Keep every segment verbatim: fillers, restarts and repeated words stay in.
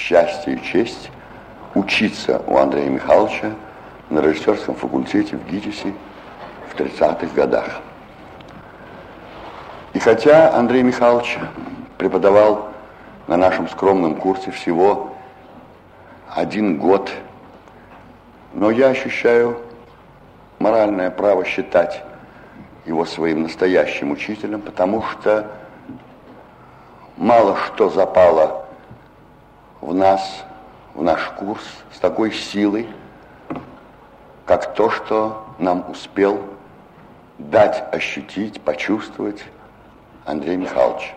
счастье и честь учиться у Андрея Михайловича на режиссерском факультете в ГИТИСе в тридцатых годах. И хотя Андрей Михайлович преподавал на нашем скромном курсе всего один год, но я ощущаю моральное право считать его своим настоящим учителем, потому что мало что запало в нас, в наш курс с такой силой, как то, что нам успел дать, ощутить, почувствовать Андрей Михайлович.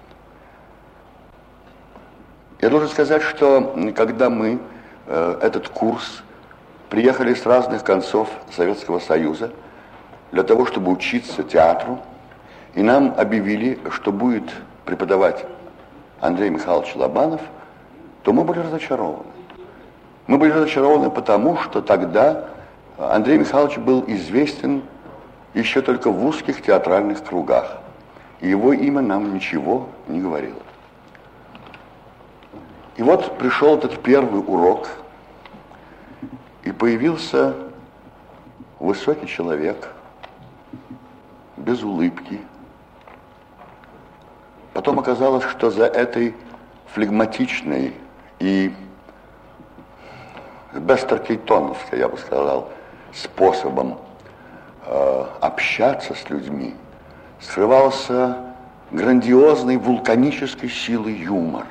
Я должен сказать, что когда мы э, этот курс приехали с разных концов Советского Союза для того, чтобы учиться театру, и нам объявили, что будет преподавать Андрей Михайлович Лобанов, то мы были разочарованы. Мы были разочарованы потому, что тогда Андрей Михайлович был известен еще только в узких театральных кругах, и его имя нам ничего не говорило. И вот пришел этот первый урок, и появился высокий человек, без улыбки. Потом оказалось, что за этой флегматичной и бестеркейтоновской, я бы сказал, способом э, общаться с людьми скрывался грандиозной вулканической силой юмор.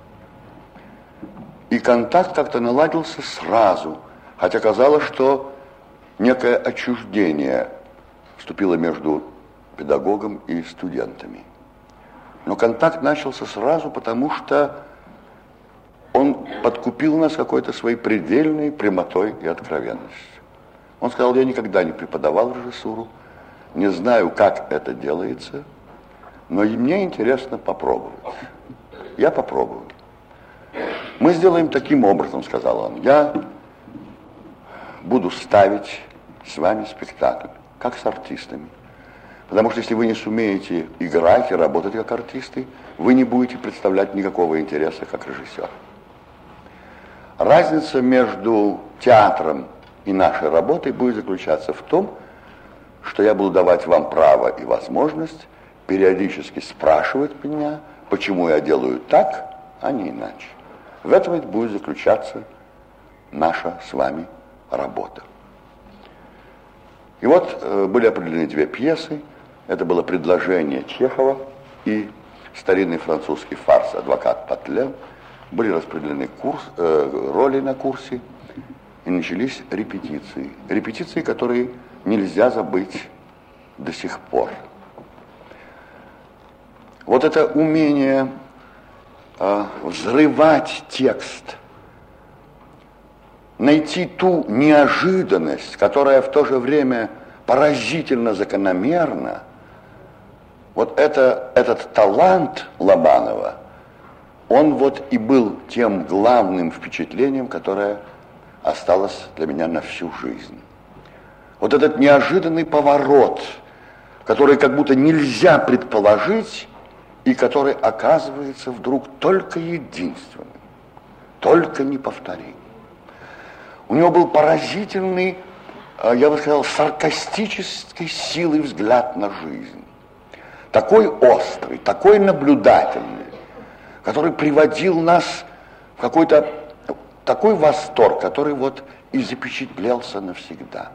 И контакт как-то наладился сразу, хотя казалось, что некое отчуждение вступило между педагогом и студентами. Но контакт начался сразу, потому что он подкупил нас какой-то своей предельной прямотой и откровенностью. Он сказал: я никогда не преподавал режиссуру, не знаю, как это делается, но и мне интересно попробовать. Я попробую. Мы сделаем таким образом, сказал он. Я буду ставить с вами спектакль, как с артистами. Потому что если вы не сумеете играть и работать как артисты, вы не будете представлять никакого интереса как режиссер. Разница между театром и нашей работой будет заключаться в том, что я буду давать вам право и возможность периодически спрашивать меня, почему я делаю так, а не иначе. В этом ведь будет заключаться наша с вами работа. И вот э, были определены две пьесы. Это было предложение Чехова и старинный французский фарс «Адвокат Патлен». Были распределены курс, э, роли на курсе, и начались репетиции. Репетиции, которые нельзя забыть до сих пор. Вот это умение э, взрывать текст, найти ту неожиданность, которая в то же время поразительно закономерна, вот это, этот талант Лобанова, он вот и был тем главным впечатлением, которое осталось для меня на всю жизнь. Вот этот неожиданный поворот, который как будто нельзя предположить, и который оказывается вдруг только единственным, только неповторимым. У него был поразительный, я бы сказал, саркастической силой взгляд на жизнь. Такой острый, такой наблюдательный, который приводил нас в какой-то такой восторг, который вот и запечатлелся навсегда.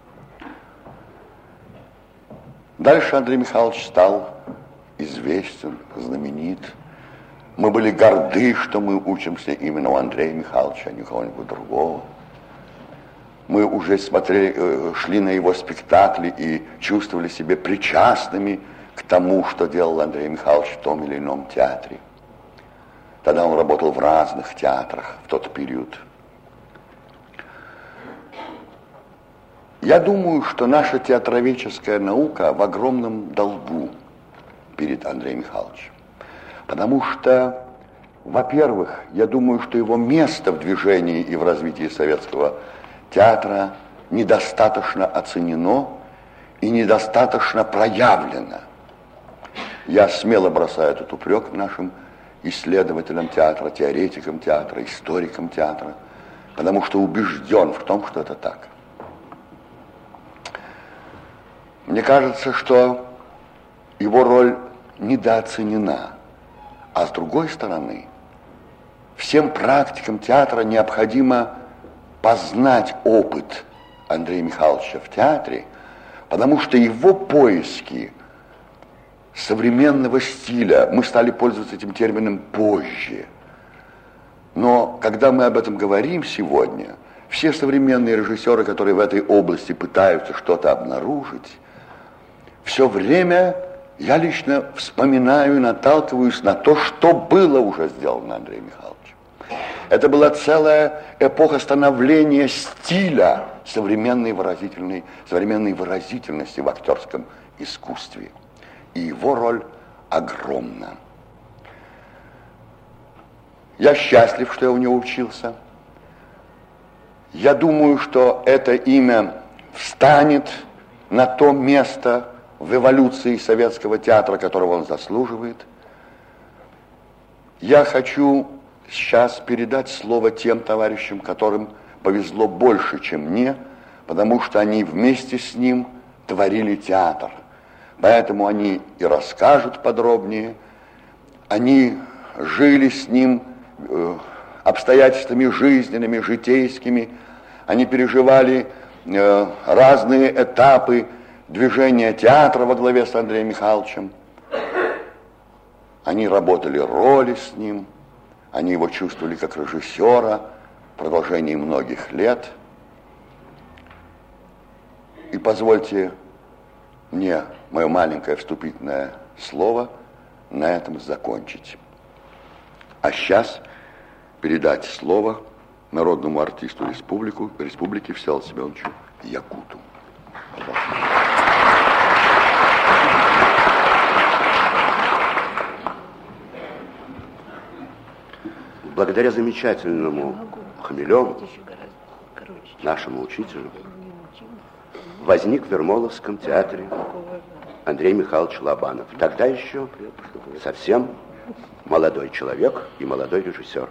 Дальше Андрей Михайлович стал известен, знаменит. Мы были горды, что мы учимся именно у Андрея Михайловича, а не у кого-нибудь другого. Мы уже смотрели, шли на его спектакли и чувствовали себя причастными к тому, что делал Андрей Михайлович в том или ином театре. Тогда он работал в разных театрах в тот период. Я думаю, что наша театроведческая наука в огромном долгу перед Андреем Михайловичем. Потому что, во-первых, я думаю, что его место в движении и в развитии советского театра недостаточно оценено и недостаточно проявлено. Я смело бросаю этот упрек нашим исследователем театра, теоретиком театра, историком театра, потому что убежден в том, что это так. Мне кажется, что его роль недооценена, а с другой стороны, всем практикам театра необходимо познать опыт Андрея Михайловича в театре, потому что его поиски современного стиля, мы стали пользоваться этим термином позже, но когда мы об этом говорим сегодня, все современные режиссеры, которые в этой области пытаются что-то обнаружить, все время я лично вспоминаю и наталкиваюсь на то, что было уже сделано Андреем Михайловичем. Это была целая эпоха становления стиля современной выразительной, современной выразительности в актерском искусстве. И его роль огромна. Я счастлив, что я у него учился. Я думаю, что это имя встанет на то место в эволюции советского театра, которого он заслуживает. Я хочу сейчас передать слово тем товарищам, которым повезло больше, чем мне, потому что они вместе с ним творили театр. Поэтому они и расскажут подробнее. Они жили с ним э, обстоятельствами жизненными, житейскими. Они переживали э, разные этапы движения театра во главе с Андреем Михайловичем. Они работали роли с ним. Они его чувствовали как режиссера в продолжении многих лет. И позвольте мне мое маленькое вступительное слово на этом закончить. А сейчас передать слово народному артисту республику, республики Всеволоду Семеновичу Якуту. Пожалуйста. Благодаря замечательному Хмелеву, нашему учителю, возник в Ермоловском театре Андрей Михайлович Лобанов. Тогда еще совсем молодой человек и молодой режиссер.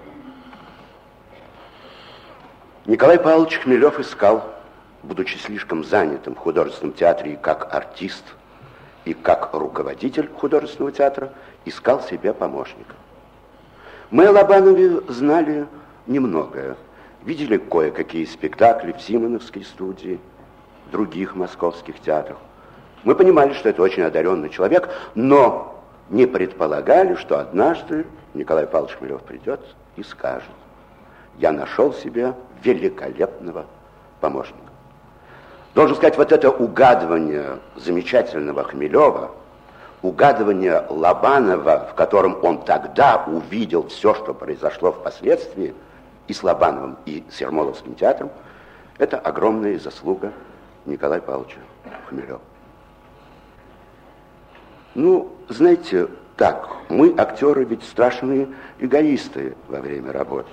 Николай Павлович Хмелев искал, будучи слишком занятым в художественном театре и как артист, и как руководитель художественного театра, искал себе помощника. Мы о Лобанове знали немногое. Видели кое-какие спектакли в Симоновской студии, в других московских театрах. Мы понимали, что это очень одаренный человек, но не предполагали, что однажды Николай Павлович Хмелев придет и скажет: я нашел себе великолепного помощника. Должен сказать, вот это угадывание замечательного Хмелева, угадывание Лобанова, в котором он тогда увидел все, что произошло впоследствии, и с Лобановым, и с Ермоловским театром, это огромная заслуга Николая Павловича Хмелева. Ну, знаете, так, мы, актеры, ведь страшные эгоисты во время работы.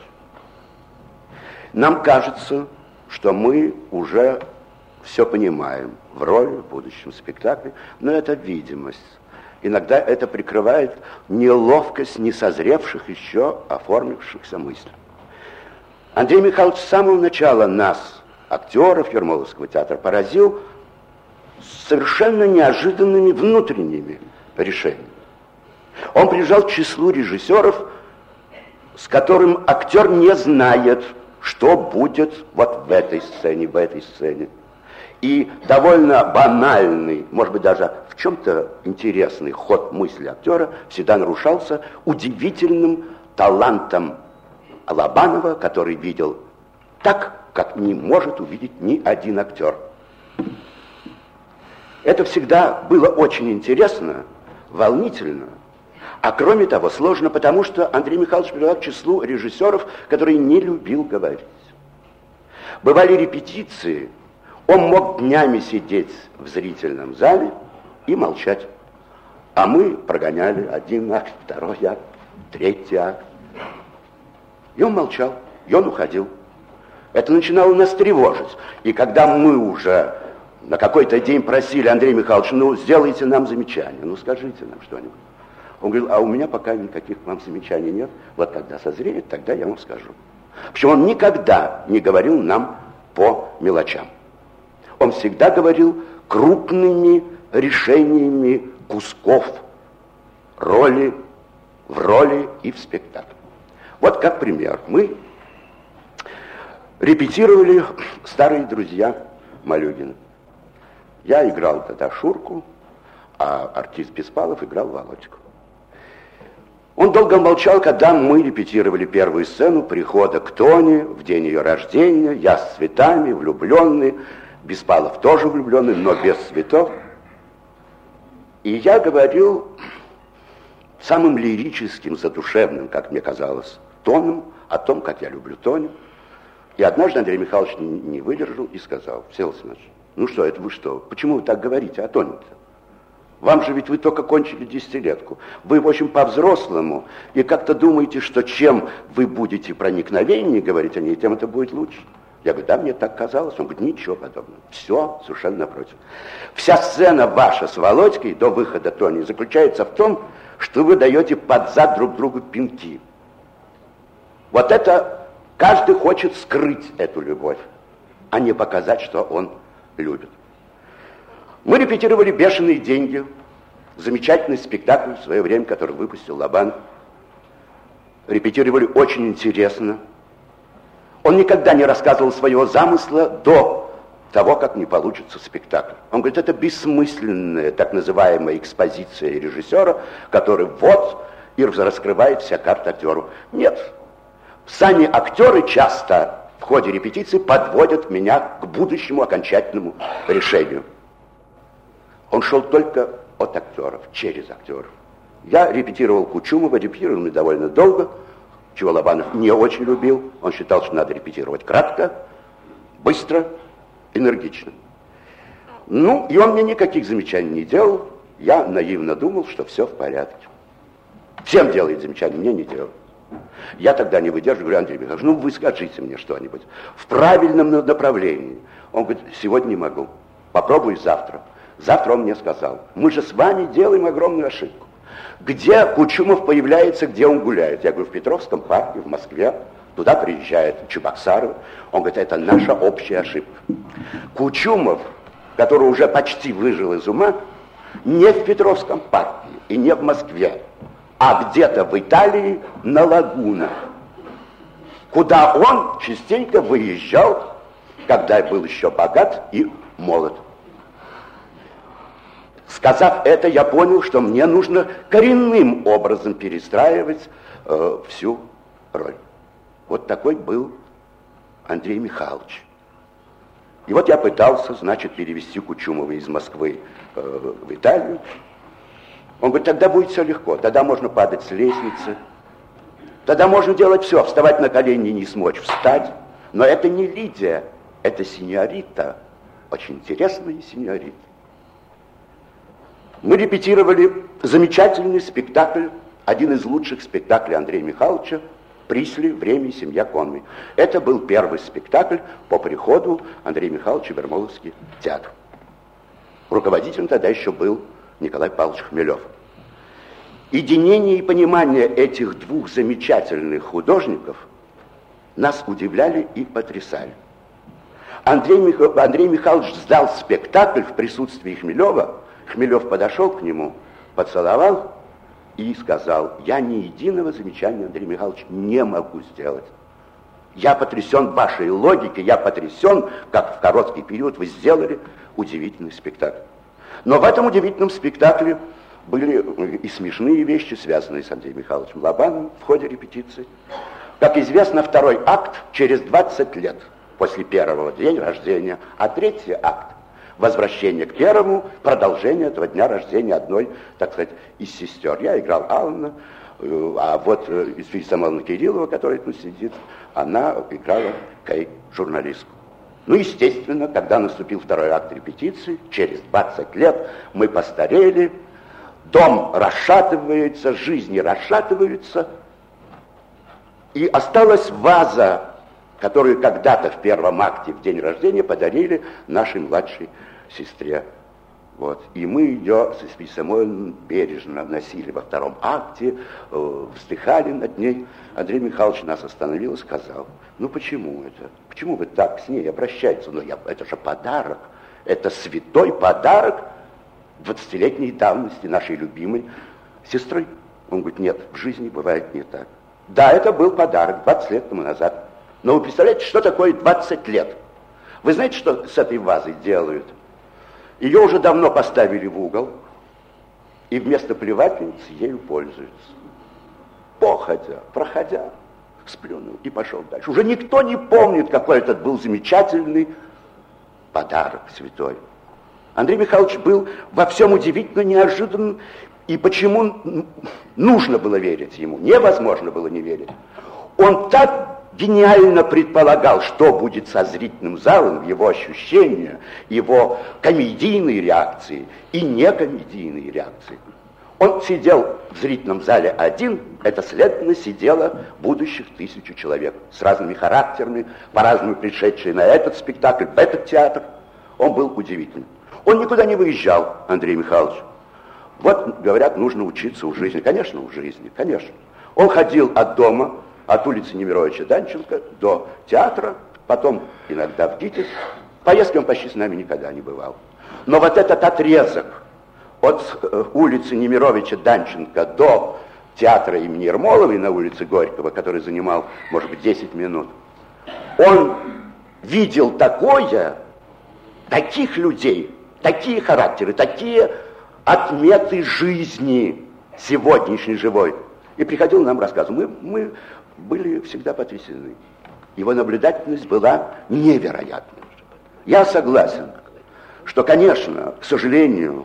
Нам кажется, что мы уже все понимаем в роли, в будущем спектакле, но это видимость. Иногда это прикрывает неловкость несозревших еще оформившихся мыслей. Андрей Михайлович с самого начала нас, актеров Ермоловского театра, поразил совершенно неожиданными внутренними решениями. Он принадлежал к числу режиссеров, с которым актер не знает, что будет вот в этой сцене, в этой сцене. И довольно банальный, может быть, даже в чем-то интересный ход мысли актера всегда нарушался удивительным талантом Лобанова, который видел так, как не может увидеть ни один актер. Это всегда было очень интересно, волнительно, а кроме того сложно, потому что Андрей Михайлович принадлежал к числу режиссеров, который не любил говорить. Бывали репетиции, он мог днями сидеть в зрительном зале и молчать. А мы прогоняли один акт, второй акт, третий акт. И он молчал, и он уходил. Это начинало нас тревожить. И когда мы уже на какой-то день просили: Андрей Михайлович, ну сделайте нам замечание, ну скажите нам что-нибудь, Он говорил, а у меня пока никаких к вам замечаний нет. Вот когда созреет, тогда я вам скажу. Причем он никогда не говорил нам по мелочам. Он всегда говорил крупными решениями кусков роли, в роли и в спектакле. Вот как пример. Мы репетировали «Старые друзья» Малюгина. Я играл тогда Шурку, а артист Беспалов играл Володьку. Он долго молчал, когда мы репетировали первую сцену прихода к Тоне в день ее рождения. Я с цветами, влюбленный. Беспалов тоже влюбленный, но без цветов. И я говорил самым лирическим, задушевным, как мне казалось, тоном о том, как я люблю Тоню. И однажды Андрей Михайлович не, не выдержал и сказал: Всеволод Семенович, ну что, это вы что? Почему вы так говорите о Тоне-то? Вам же ведь вы только кончили десятилетку. Вы, в общем, по-взрослому. И как-то думаете, что чем вы будете проникновеннее говорить о ней, тем это будет лучше. Я говорю, да, мне так казалось. Он говорит, ничего подобного. Все совершенно напротив. Вся сцена ваша с Володькой до выхода Тони заключается в том, что вы даете под зад друг другу пинки. Вот это каждый хочет скрыть эту любовь, а не показать, что он любит. Мы репетировали «Бешеные деньги», замечательный спектакль в свое время, который выпустил Лобанов. Репетировали очень интересно. Он никогда не рассказывал своего замысла до того, как не получится спектакль. Он говорит, это бессмысленная так называемая экспозиция режиссера, который вот и раскрывает вся карта актеру. Нет, сами актеры часто в ходе репетиции подводят меня к будущему окончательному решению. Он шел только от актеров, через актеров. Я репетировал Кучумова, репетировал мы довольно долго, чего Лобанов не очень любил. Он считал, что надо репетировать кратко, быстро, энергично. Ну, и он мне никаких замечаний не делал. Я наивно думал, что все в порядке. Всем делает замечания, мне не делал. Я тогда не выдерживаю, говорю, Андрей Михайлович, ну вы скажите мне что-нибудь в правильном направлении. Он говорит, сегодня не могу, попробуй завтра. Завтра он мне сказал, мы же с вами делаем огромную ошибку. Где Кучумов появляется, где он гуляет? Я говорю, в Петровском парке, в Москве. Туда приезжает Чебоксаров. Он говорит, это наша общая ошибка. Кучумов, который уже почти выжил из ума, не в Петровском парке и не в Москве, а где-то в Италии на лагунах, куда он частенько выезжал, когда был еще богат и молод. Сказав это, я понял, что мне нужно коренным образом перестраивать э, всю роль. Вот такой был Андрей Михайлович. И вот я пытался, значит, перевести Кучумова из Москвы э, в Италию. Он говорит, тогда будет все легко, тогда можно падать с лестницы, тогда можно делать все, вставать на колени не смочь, встать. Но это не Лидия, это синьорита, очень интересная синьорита. Мы репетировали замечательный спектакль, один из лучших спектаклей Андрея Михайловича, «Присли. Время и семья Конмы». Это был первый спектакль по приходу Андрея Михайловича в Ермоловский театр. Руководителем тогда еще был Николай Павлович Хмелев. Единение и понимание этих двух замечательных художников нас удивляли и потрясали. Андрей, Мих... Андрей Михайлович сдал спектакль в присутствии Хмелева. Хмелев подошел к нему, поцеловал и сказал, я ни единого замечания, Андрей Михайлович, не могу сделать. Я потрясен вашей логикой, я потрясен, как в короткий период вы сделали удивительный спектакль. Но в этом удивительном спектакле были и смешные вещи, связанные с Андреем Михайловичем Лобановым в ходе репетиции. Как известно, второй акт через двадцать лет после первого дня рождения, а третий акт возвращение к первому, продолжение этого дня рождения одной, так сказать, из сестер. Я играл Аллана, а вот Исфирь Самойловна Кириллова, которая тут сидит, она играла Кей, журналистку. Ну, естественно, когда наступил второй акт репетиции, через двадцать лет мы постарели, дом расшатывается, жизни расшатываются, и осталась ваза, которую когда-то в первом акте, в день рождения, подарили нашей младшей сестре Вот. И мы ее с Софией Самойловной бережно носили во втором акте, э, вздыхали над ней. Андрей Михайлович нас остановил и сказал: ну почему это? Почему вы так с ней обращаетесь? Ну, я, это же подарок, это святой подарок двадцатилетней давности нашей любимой сестры. Он говорит: нет, в жизни бывает не так. Да, это был подарок двадцать лет тому назад. Но вы представляете, что такое двадцать лет? Вы знаете, что с этой вазой делают? Ее уже давно поставили в угол, и вместо плевательницы ею пользуются. Походя, проходя, сплюнул и пошел дальше. Уже никто не помнит, какой этот был замечательный подарок святой. Андрей Михайлович был во всем удивительно неожиданным, и почему нужно было верить ему, невозможно было не верить. Он так гениально предполагал, что будет со зрительным залом, его ощущения, его комедийные реакции и некомедийные реакции. Он сидел в зрительном зале один, это, следовательно, сидело будущих тысячу человек с разными характерами, по-разному пришедшие на этот спектакль, в этот театр. Он был удивительный. Он никуда не выезжал, Андрей Михайлович. Вот, говорят, нужно учиться у жизни. Конечно, у жизни, конечно. Он ходил от дома, от улицы Немировича Данченко до театра, потом иногда в ГИТИС. Поездки он почти с нами никогда не бывал. Но вот этот отрезок от э, улицы Немировича Данченко до театра имени Ермоловой на улице Горького, который занимал, может быть, десять минут, он видел такое, таких людей, такие характеры, такие отметы жизни сегодняшней живой. И приходил нам рассказывать. Мы, мы были всегда потрясены. Его наблюдательность была невероятной. Я согласен, что, конечно, к сожалению,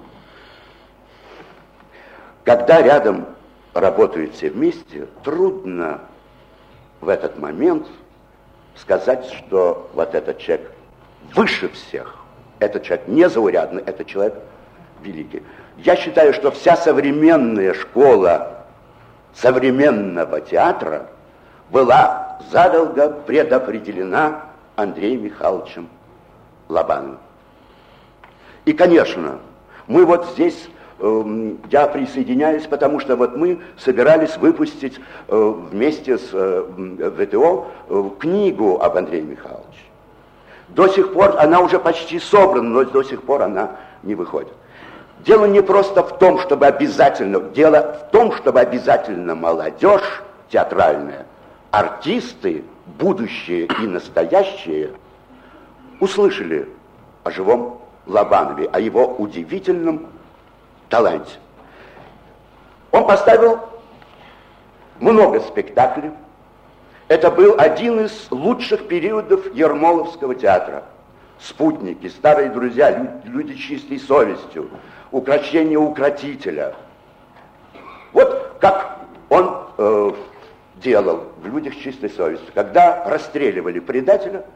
когда рядом работают все вместе, трудно в этот момент сказать, что вот этот человек выше всех. Этот человек незаурядный, этот человек великий. Я считаю, что вся современная школа современного театра была задолго предопределена Андреем Михайловичем Лобановым. И, конечно, мы вот здесь, э, я присоединяюсь, потому что вот мы собирались выпустить э, вместе с э, ВТО э, книгу об Андрее Михайловиче. До сих пор она уже почти собрана, но до сих пор она не выходит. Дело не просто в том, чтобы обязательно, дело в том, чтобы обязательно молодежь театральная, артисты, будущие и настоящие, услышали о живом Лобанове, о его удивительном таланте. Он поставил много спектаклей. Это был один из лучших периодов Ермоловского театра. «Спутники», «Старые друзья», «Люди с чистой совестью», «Укрощение укротителя». Вот как он э, делал в «Людях с чистой совестью». Когда расстреливали предателя,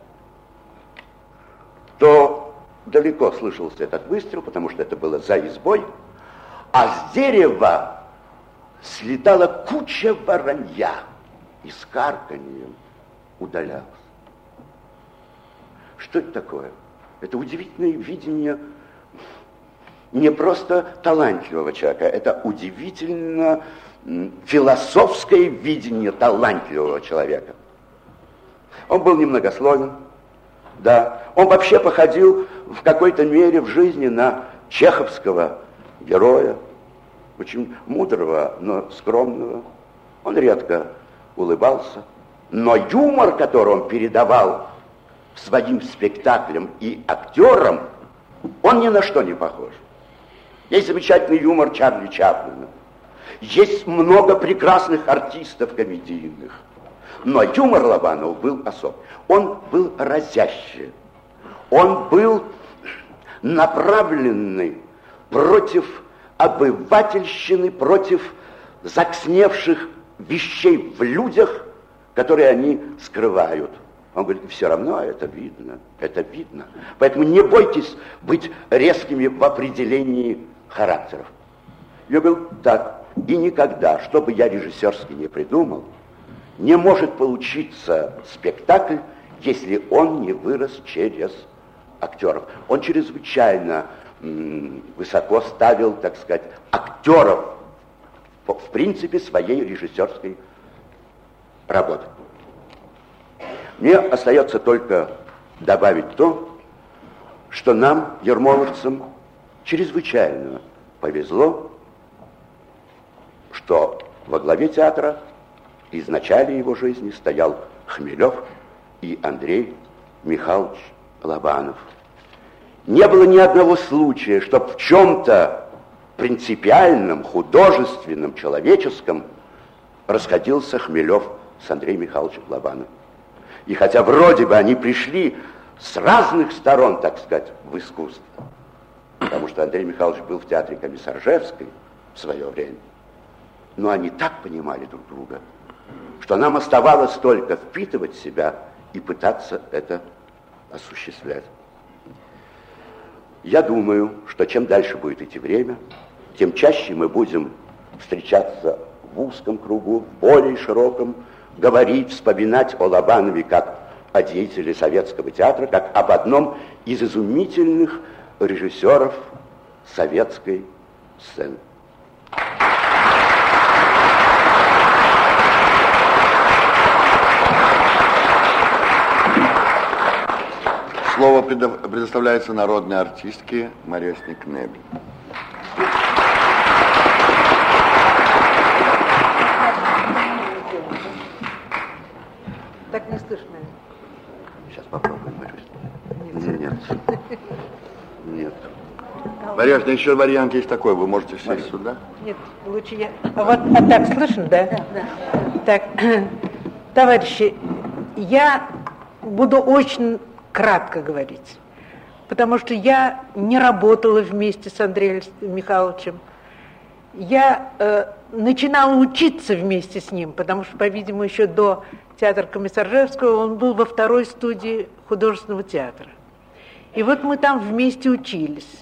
то далеко слышался этот выстрел, потому что это было за избой, а с дерева слетала куча воронья и с карканьем удалялась. Что это такое? Это удивительное видение не просто талантливого человека, это удивительно философское видение талантливого человека. Он был немногословен, да. Он вообще походил в какой-то мере в жизни на чеховского героя, очень мудрого, но скромного. Он редко улыбался, но юмор, который он передавал своим спектаклям и актерам, он ни на что не похож. Есть замечательный юмор Чарли Чаплина, есть много прекрасных артистов комедийных, но юмор Лобанова был особый. Он был разящий, он был направленный против обывательщины, против заксневших вещей в людях, которые они скрывают. Он говорит, все равно это видно, это видно. Поэтому не бойтесь быть резкими в определении характеров. Я говорю, так, и никогда, что бы я режиссерски не придумал, не может получиться спектакль, если он не вырос через актеров. Он чрезвычайно высоко ставил, так сказать, актеров в принципе своей режиссерской работы. Мне остается только добавить то, что нам, ермоловцам, чрезвычайно повезло, что во главе театра и в начале его жизни стоял Хмелев и Андрей Михайлович Лобанов. Не было ни одного случая, чтобы в чем-то принципиальном, художественном, человеческом расходился Хмелев с Андреем Михайловичем Лобановым. И хотя вроде бы они пришли с разных сторон, так сказать, в искусство, потому что Андрей Михайлович был в театре Комиссаржевской в свое время, но они так понимали друг друга, что нам оставалось только впитывать в себя и пытаться это осуществлять. Я думаю, что чем дальше будет идти время, тем чаще мы будем встречаться в узком кругу, в более широком, говорить, вспоминать о Лобанове как о деятеле советского театра, как об одном из изумительных режиссеров советской сцены. Слово предоставляется народной артистке Маресне Кнебель. Так не слышно. Сейчас попробуем, Маресня. Нет. Нет. Нет. Маресня, еще вариант есть такой, вы можете сесть сюда. Нет, лучше я... А вот а так слышно, да? Да, да. Так, товарищи, я буду очень кратко говорить, потому что я не работала вместе с Андреем Михайловичем. Я э, начинала учиться вместе с ним, потому что, по-видимому, еще до театра Комиссаржевского он был во второй студии художественного театра. И вот мы там вместе учились.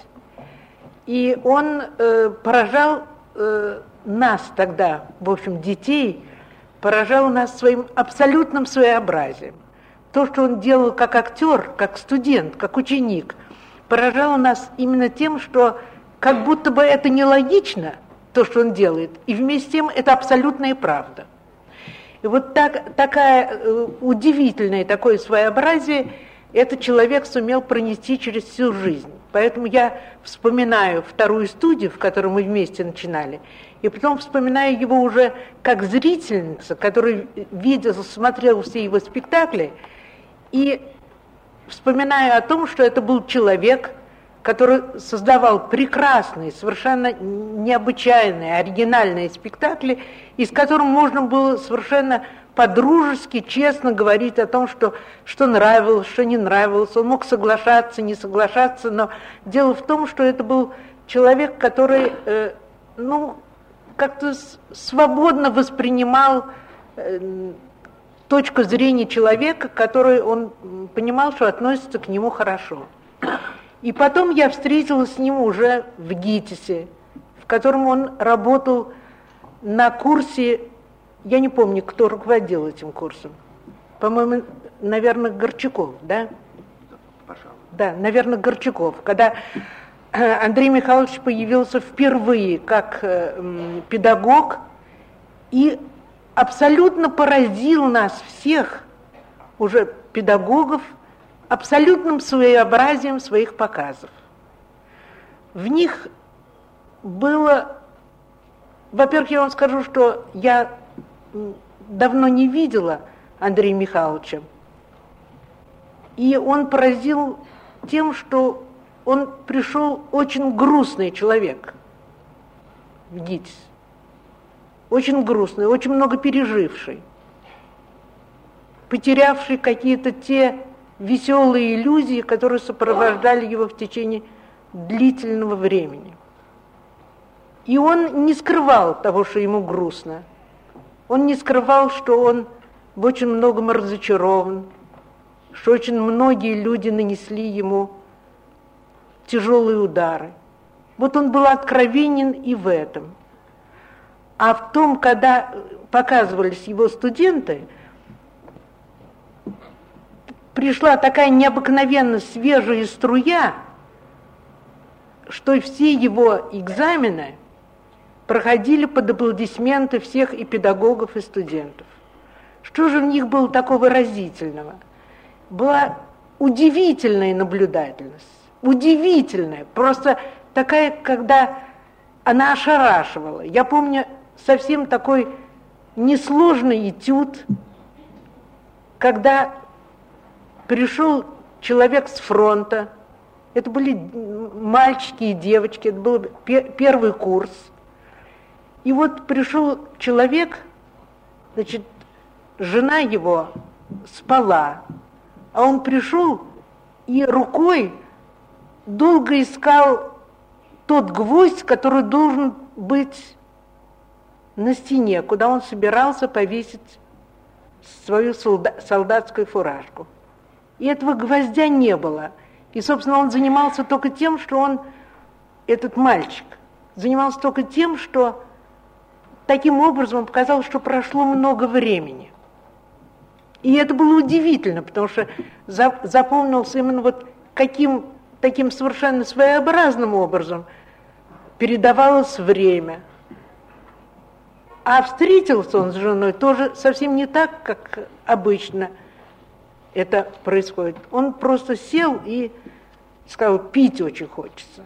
И он э, поражал э, нас тогда, в общем, детей, поражал нас своим абсолютным своеобразием. То, что он делал как актер, как студент, как ученик, поражало нас именно тем, что как будто бы это нелогично, то, что он делает, и вместе с тем это абсолютная правда. И вот так, такая э, удивительное такое своеобразие этот человек сумел пронести через всю жизнь. Поэтому я вспоминаю вторую студию, в которой мы вместе начинали, и потом вспоминаю его уже как зрительница, которая видела, смотрела все его спектакли, и вспоминаю о том, что это был человек, который создавал прекрасные, совершенно необычайные, оригинальные спектакли, из которых можно было совершенно по-дружески, честно говорить о том, что, что нравилось, что не нравилось. Он мог соглашаться, не соглашаться, но дело в том, что это был человек, который, э, ну, как-то свободно воспринимал э, точку зрения человека, который он понимал, что относится к нему хорошо. И потом я встретилась с ним уже в ГИТИСе, в котором он работал на курсе, я не помню, кто руководил этим курсом. По-моему, наверное, Горчаков, да? Пожалуйста. Да, наверное, Горчаков. Когда Андрей Михайлович появился впервые как э, педагог и абсолютно поразил нас всех, уже педагогов, абсолютным своеобразием своих показов. В них было, во-первых, я вам скажу, что я давно не видела Андрея Михайловича, и он поразил тем, что он пришел очень грустный человек в ГИТИС, очень грустный, очень много переживший, потерявший какие-то те веселые иллюзии, которые сопровождали его в течение длительного времени. И он не скрывал того, что ему грустно. Он не скрывал, что он в очень многом разочарован, что очень многие люди нанесли ему тяжелые удары. Вот он был откровенен и в этом. А в том, когда показывались его студенты, пришла такая необыкновенно свежая струя что все его экзамены проходили под аплодисменты всех и педагогов, и студентов. Что же в них было такого выразительного? Была удивительная наблюдательность, удивительная, просто такая, когда она ошарашивала. Я помню совсем такой несложный этюд, когда пришел человек с фронта, это были мальчики и девочки, это был первый курс, и вот пришел человек, значит, жена его спала, а он пришел и рукой долго искал тот гвоздь, который должен быть на стене, куда он собирался повесить свою солдатскую фуражку. И этого гвоздя не было. И, собственно, он занимался только тем, что он, этот мальчик, занимался только тем, что таким образом он показал, что прошло много времени. И это было удивительно, потому что запомнился именно вот каким таким совершенно своеобразным образом передавалось время. А встретился он с женой тоже совсем не так, как обычно это происходит. Он просто сел и сказал, пить очень хочется.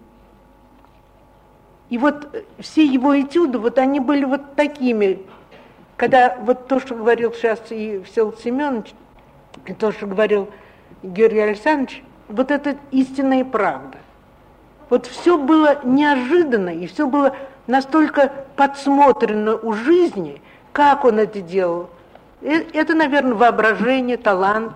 И вот все его этюды, вот они были вот такими, когда вот то, что говорил сейчас и Всеволод Семенович, и то, что говорил Георгий Александрович, вот это истинная правда. Вот все было неожиданно, и все было настолько подсмотрено у жизни, как он это делал. Это, наверное, воображение, талант.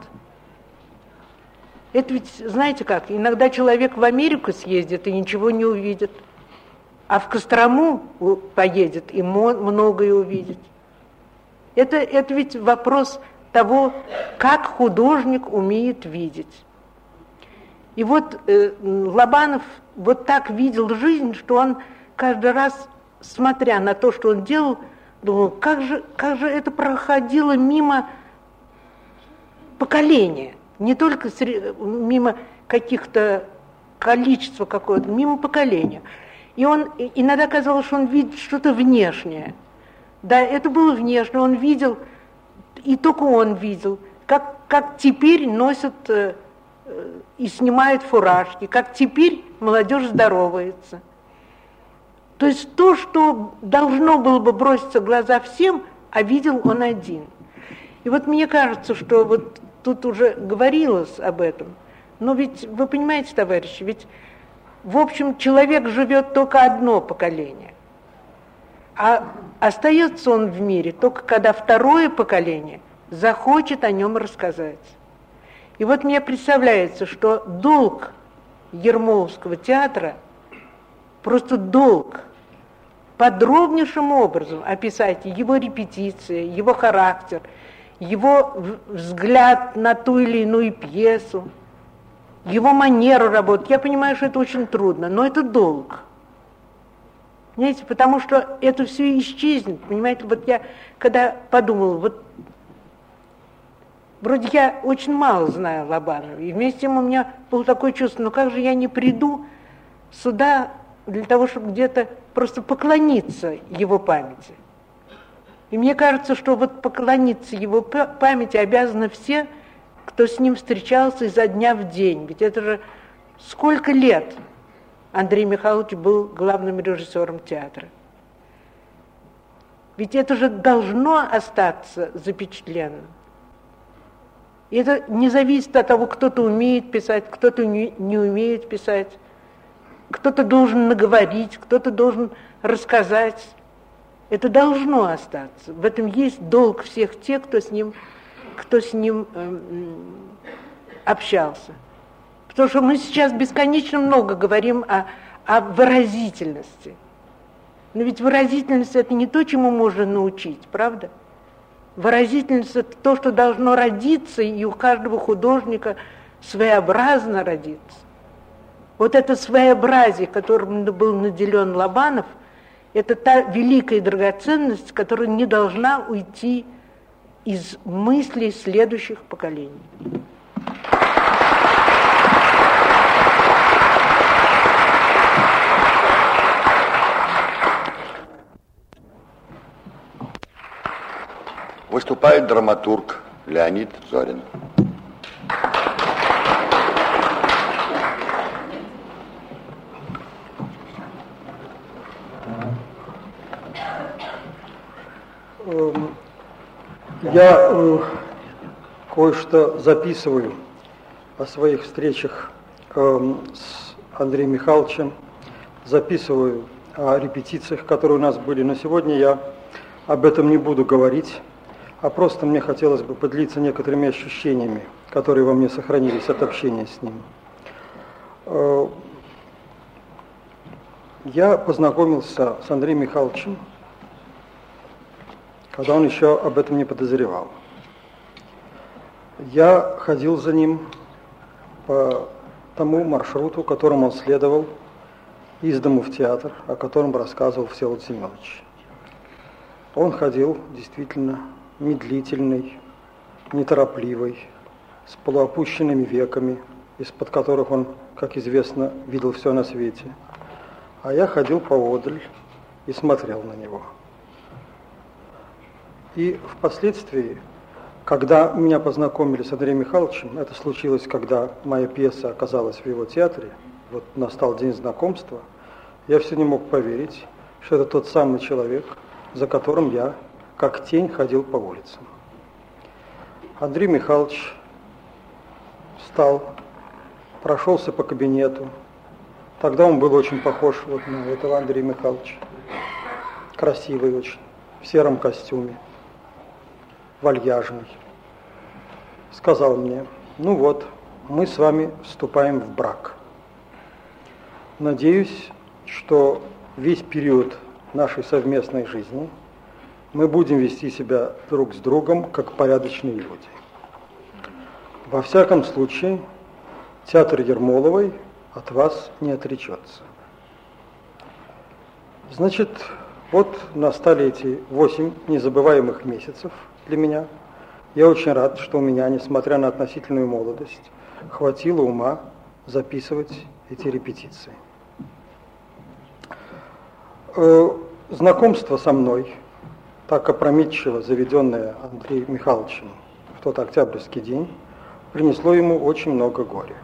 Это ведь, знаете как, иногда человек в Америку съездит и ничего не увидит, а в Кострому поедет и многое увидит. Это, это ведь вопрос того, как художник умеет видеть. И вот э, Лобанов вот так видел жизнь, что он каждый раз, смотря на то, что он делал, думал, как же, как же это проходило мимо поколения, не только среди, мимо каких-то количества какого-то, мимо поколения. И он иногда казалось, что он видит что-то внешнее. Да, это было внешнее, он видел, и только он видел, как, как теперь носят э, и снимают фуражки, как теперь молодежь здоровается. То есть то, что должно было бы броситься в глаза всем, а видел он один. И вот мне кажется, что вот тут уже говорилось об этом, но ведь вы понимаете, товарищи, ведь в общем человек живет только одно поколение, а остается он в мире только когда второе поколение захочет о нем рассказать. И вот мне представляется, что долг Ермоловского театра, просто долг, подробнейшим образом описать его репетиции, его характер, его взгляд на ту или иную пьесу, его манеру работы. Я понимаю, что это очень трудно, но это долг. Понимаете, потому что это все исчезнет. Понимаете, вот я когда подумала, вот вроде я очень мало знаю Лобанова, и вместе с тем у меня было такое чувство, ну как же я не приду сюда для того, чтобы где-то просто поклониться его памяти. И мне кажется, что вот поклониться его памяти обязаны все, кто с ним встречался изо дня в день. Ведь это же сколько лет Андрей Михайлович был главным режиссером театра. Ведь это же должно остаться запечатленным. И это не зависит от того, кто-то умеет писать, кто-то не, не умеет писать. Кто-то должен наговорить, кто-то должен рассказать. Это должно остаться. В этом есть долг всех тех, кто с ним, кто с ним э, общался. Потому что мы сейчас бесконечно много говорим о, о выразительности. Но ведь выразительность – это не то, чему можно научить, правда? Выразительность – это то, что должно родиться, и у каждого художника своеобразно родиться. Вот это своеобразие, которым был наделен Лобанов, это та великая драгоценность, которая не должна уйти из мыслей следующих поколений. Выступает драматург Леонид Зорин. Я э, кое-что записываю о своих встречах э, с Андреем Михайловичем, записываю о репетициях, которые у нас были, но сегодня я об этом не буду говорить, а просто мне хотелось бы поделиться некоторыми ощущениями, которые во мне сохранились от общения с ним. Э, я познакомился с Андреем Михайловичем, когда он еще об этом не подозревал. Я ходил за ним по тому маршруту, которым он следовал из дому в театр, о котором рассказывал Всеволод Семенович. Он ходил действительно медлительный, неторопливый, с полуопущенными веками, из-под которых он, как известно, видел все на свете. А я ходил поодаль и смотрел на него. И впоследствии, когда меня познакомили с Андреем Михайловичем, это случилось, когда моя пьеса оказалась в его театре, вот настал день знакомства, я все не мог поверить, что это тот самый человек, за которым я, как тень, ходил по улицам. Андрей Михайлович встал, прошелся по кабинету. Тогда он был очень похож вот на этого Андрея Михайловича. Красивый очень, в сером костюме, вальяжный. Сказал мне: ну вот, мы с вами вступаем в брак. Надеюсь, что весь период нашей совместной жизни мы будем вести себя друг с другом как порядочные люди. Во всяком случае, театр Ермоловой от вас не отречется. Значит, вот настали эти восемь незабываемых месяцев для меня. Я очень рад, что у меня, несмотря на относительную молодость, хватило ума записывать эти репетиции. Знакомство со мной, так опрометчиво заведенное Андреем Михайловичем в тот октябрьский день, принесло ему очень много горя.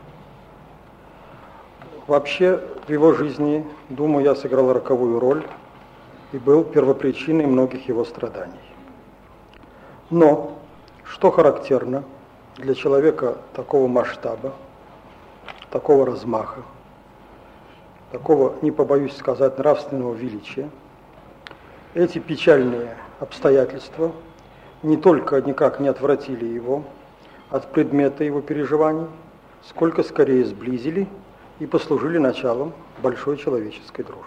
Вообще, в его жизни, думаю, я сыграл роковую роль и был первопричиной многих его страданий. Но, что характерно для человека такого масштаба, такого размаха, такого, не побоюсь сказать, нравственного величия, эти печальные обстоятельства не только никак не отвратили его от предмета его переживаний, сколько скорее сблизили и послужили началом большой человеческой дружбы.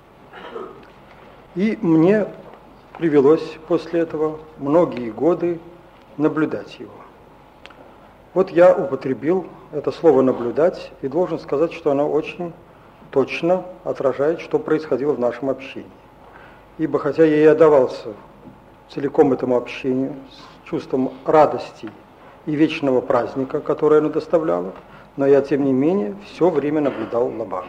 И мне привелось после этого многие годы наблюдать его. Вот я употребил это слово «наблюдать» и должен сказать, что оно очень точно отражает, что происходило в нашем общении. Ибо хотя я и отдавался целиком этому общению с чувством радости и вечного праздника, которое оно доставляло, но я, тем не менее, все время наблюдал Лобанова.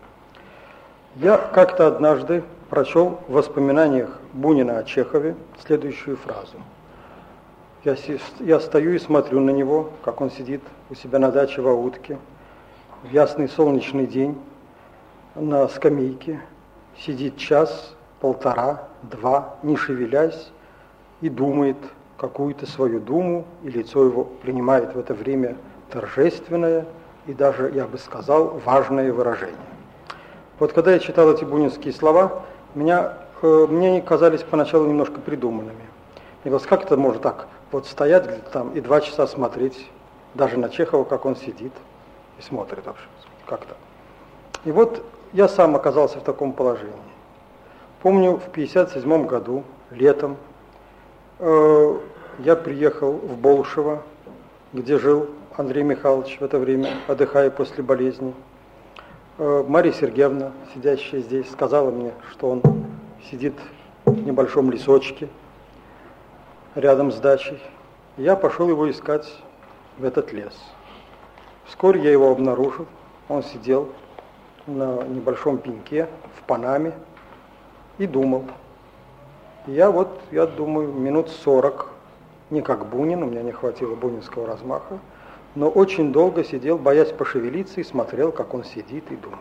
Я как-то однажды прочел в воспоминаниях Бунина о Чехове следующую фразу. Я, я стою и смотрю на него, как он сидит у себя на даче в Аутке, в ясный солнечный день, на скамейке, сидит час, полтора, два, не шевелясь, и думает какую-то свою думу, и лицо его принимает в это время торжественное и даже, я бы сказал, важное выражение. Вот когда я читал эти бунинские слова, меня, э, мне они казались поначалу немножко придуманными. Я говорил, как это можно так вот стоять где-то там и два часа смотреть даже на Чехова, как он сидит и смотрит вообще, как-то. И вот я сам оказался в таком положении. Помню, в пятьдесят седьмом году, летом, э, я приехал в Болшево, где жил Андрей Михайлович в это время, отдыхая после болезни. Э, Марья Сергеевна, сидящая здесь, сказала мне, что он сидит в небольшом лесочке рядом с дачей. Я пошел его искать в этот лес. Вскоре я его обнаружил. Он сидел на небольшом пеньке в панаме и думал. И я вот, я думаю, минут сорок не как Бунин, у меня не хватило бунинского размаха, но очень долго сидел, боясь пошевелиться, и смотрел, как он сидит и думает.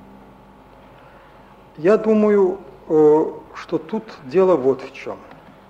Я думаю, что тут дело вот в чем.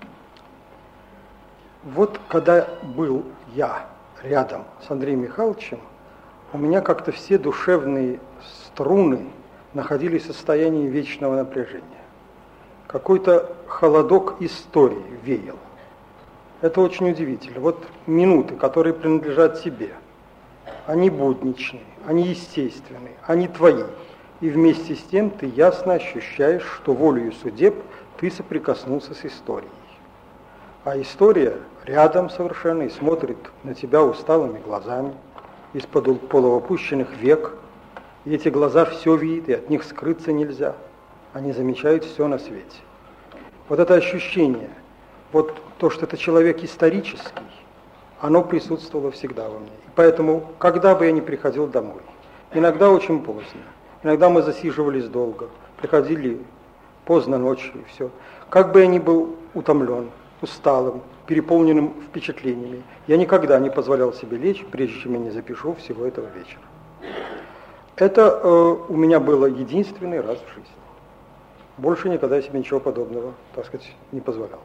Вот когда был я рядом с Андреем Михайловичем, у меня как-то все душевные струны находились в состоянии вечного напряжения. Какой-то холодок истории веял. Это очень удивительно. Вот минуты, которые принадлежат тебе, они будничные, они естественные, они твои. И вместе с тем ты ясно ощущаешь, что волею судеб ты соприкоснулся с историей. А история рядом совершенно и смотрит на тебя усталыми глазами, из-под полуопущенных век. И эти глаза все видят, и от них скрыться нельзя. Они замечают все на свете. Вот это ощущение, вот то, что это человек исторический, оно присутствовало всегда во мне. И поэтому, когда бы я ни приходил домой, иногда очень поздно, иногда мы засиживались долго, приходили поздно ночью и все. Как бы я ни был утомлен, усталым, переполненным впечатлениями, я никогда не позволял себе лечь, прежде чем я не запишу всего этого вечера. Это э, у меня было единственный раз в жизни. Больше никогда я себе ничего подобного, так сказать, не позволял.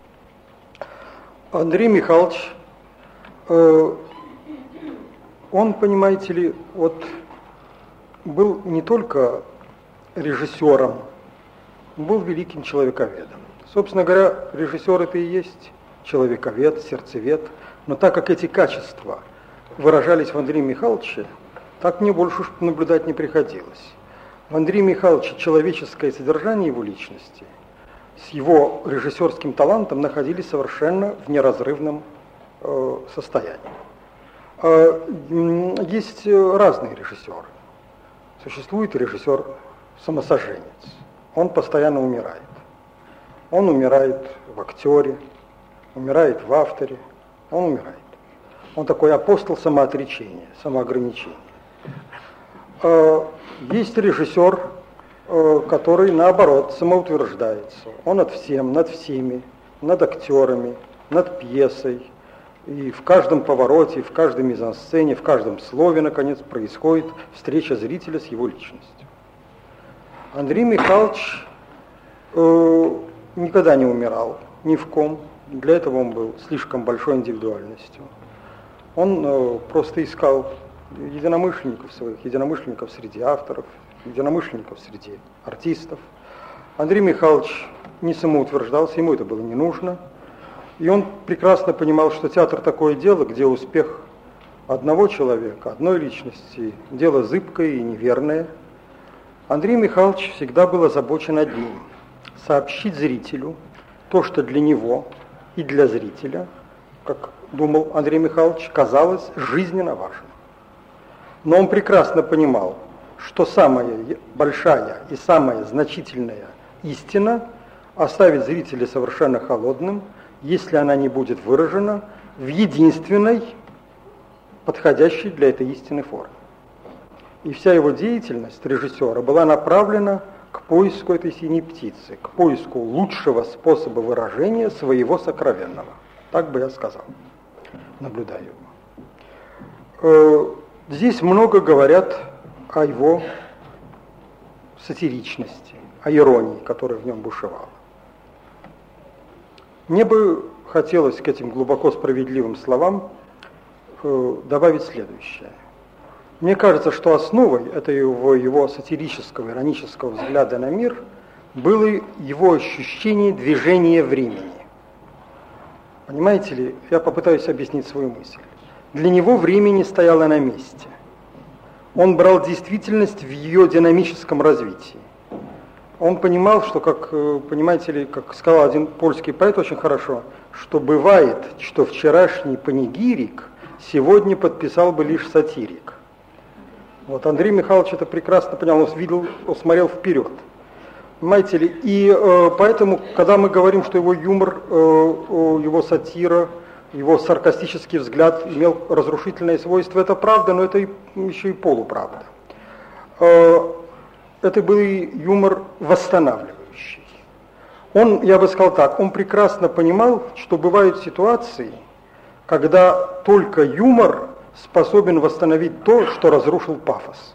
Андрей Михайлович, э, он, понимаете ли, вот был не только режиссером, он был великим человековедом. Собственно говоря, режиссер это и есть человековед, сердцевед, но так как эти качества выражались в Андрее Михайловиче, так мне больше уж наблюдать не приходилось. В Андрее Михайловиче человеческое содержание его личности с его режиссерским талантом находились совершенно в неразрывном э, состоянии. Э, есть разные режиссеры. Существует режиссер-самосожженец. Он постоянно умирает. Он умирает в актере, умирает в авторе, он умирает. Он такой апостол самоотречения, самоограничения. Есть режиссер, который, наоборот, самоутверждается. Он над всем, над всеми, над актерами, над пьесой. И в каждом повороте, в каждой мизансцене, в каждом слове, наконец, происходит встреча зрителя с его личностью. Андрей Михайлович э, никогда не умирал, ни в ком. Для этого он был слишком большой индивидуальностью. Он э, просто искал единомышленников своих, единомышленников среди авторов, единомышленников среди артистов. Андрей Михайлович не самоутверждался, ему это было не нужно. И он прекрасно понимал, что театр такое дело, где успех одного человека, одной личности, дело зыбкое и неверное. Андрей Михайлович всегда был озабочен одним – сообщить зрителю то, что для него и для зрителя, как думал Андрей Михайлович, казалось жизненно важным. Но он прекрасно понимал, что самая большая и самая значительная истина оставит зрителя совершенно холодным, если она не будет выражена в единственной, подходящей для этой истины форме. И вся его деятельность режиссера была направлена к поиску этой синей птицы, к поиску лучшего способа выражения своего сокровенного. Так бы я сказал, наблюдая его. Здесь много говорят о его сатиричности, о иронии, которая в нем бушевала. Мне бы хотелось к этим глубоко справедливым словам э, добавить следующее. Мне кажется, что основой этого его сатирического, иронического взгляда на мир было его ощущение движения времени. Понимаете ли, я попытаюсь объяснить свою мысль. Для него время не стояло на месте. Он брал действительность в ее динамическом развитии. Он понимал, что, как, понимаете ли, как сказал один польский поэт очень хорошо, что бывает, что вчерашний панигирик сегодня подписал бы лишь сатирик. Вот Андрей Михайлович это прекрасно понял, он видел, он смотрел вперед. Понимаете ли, и э, поэтому, когда мы говорим, что его юмор, э, его сатира, его саркастический взгляд имел разрушительное свойство, это правда, но это и, еще и полуправда. Э, Это был юмор восстанавливающий. Он, я бы сказал так, он прекрасно понимал, что бывают ситуации, когда только юмор способен восстановить то, что разрушил пафос.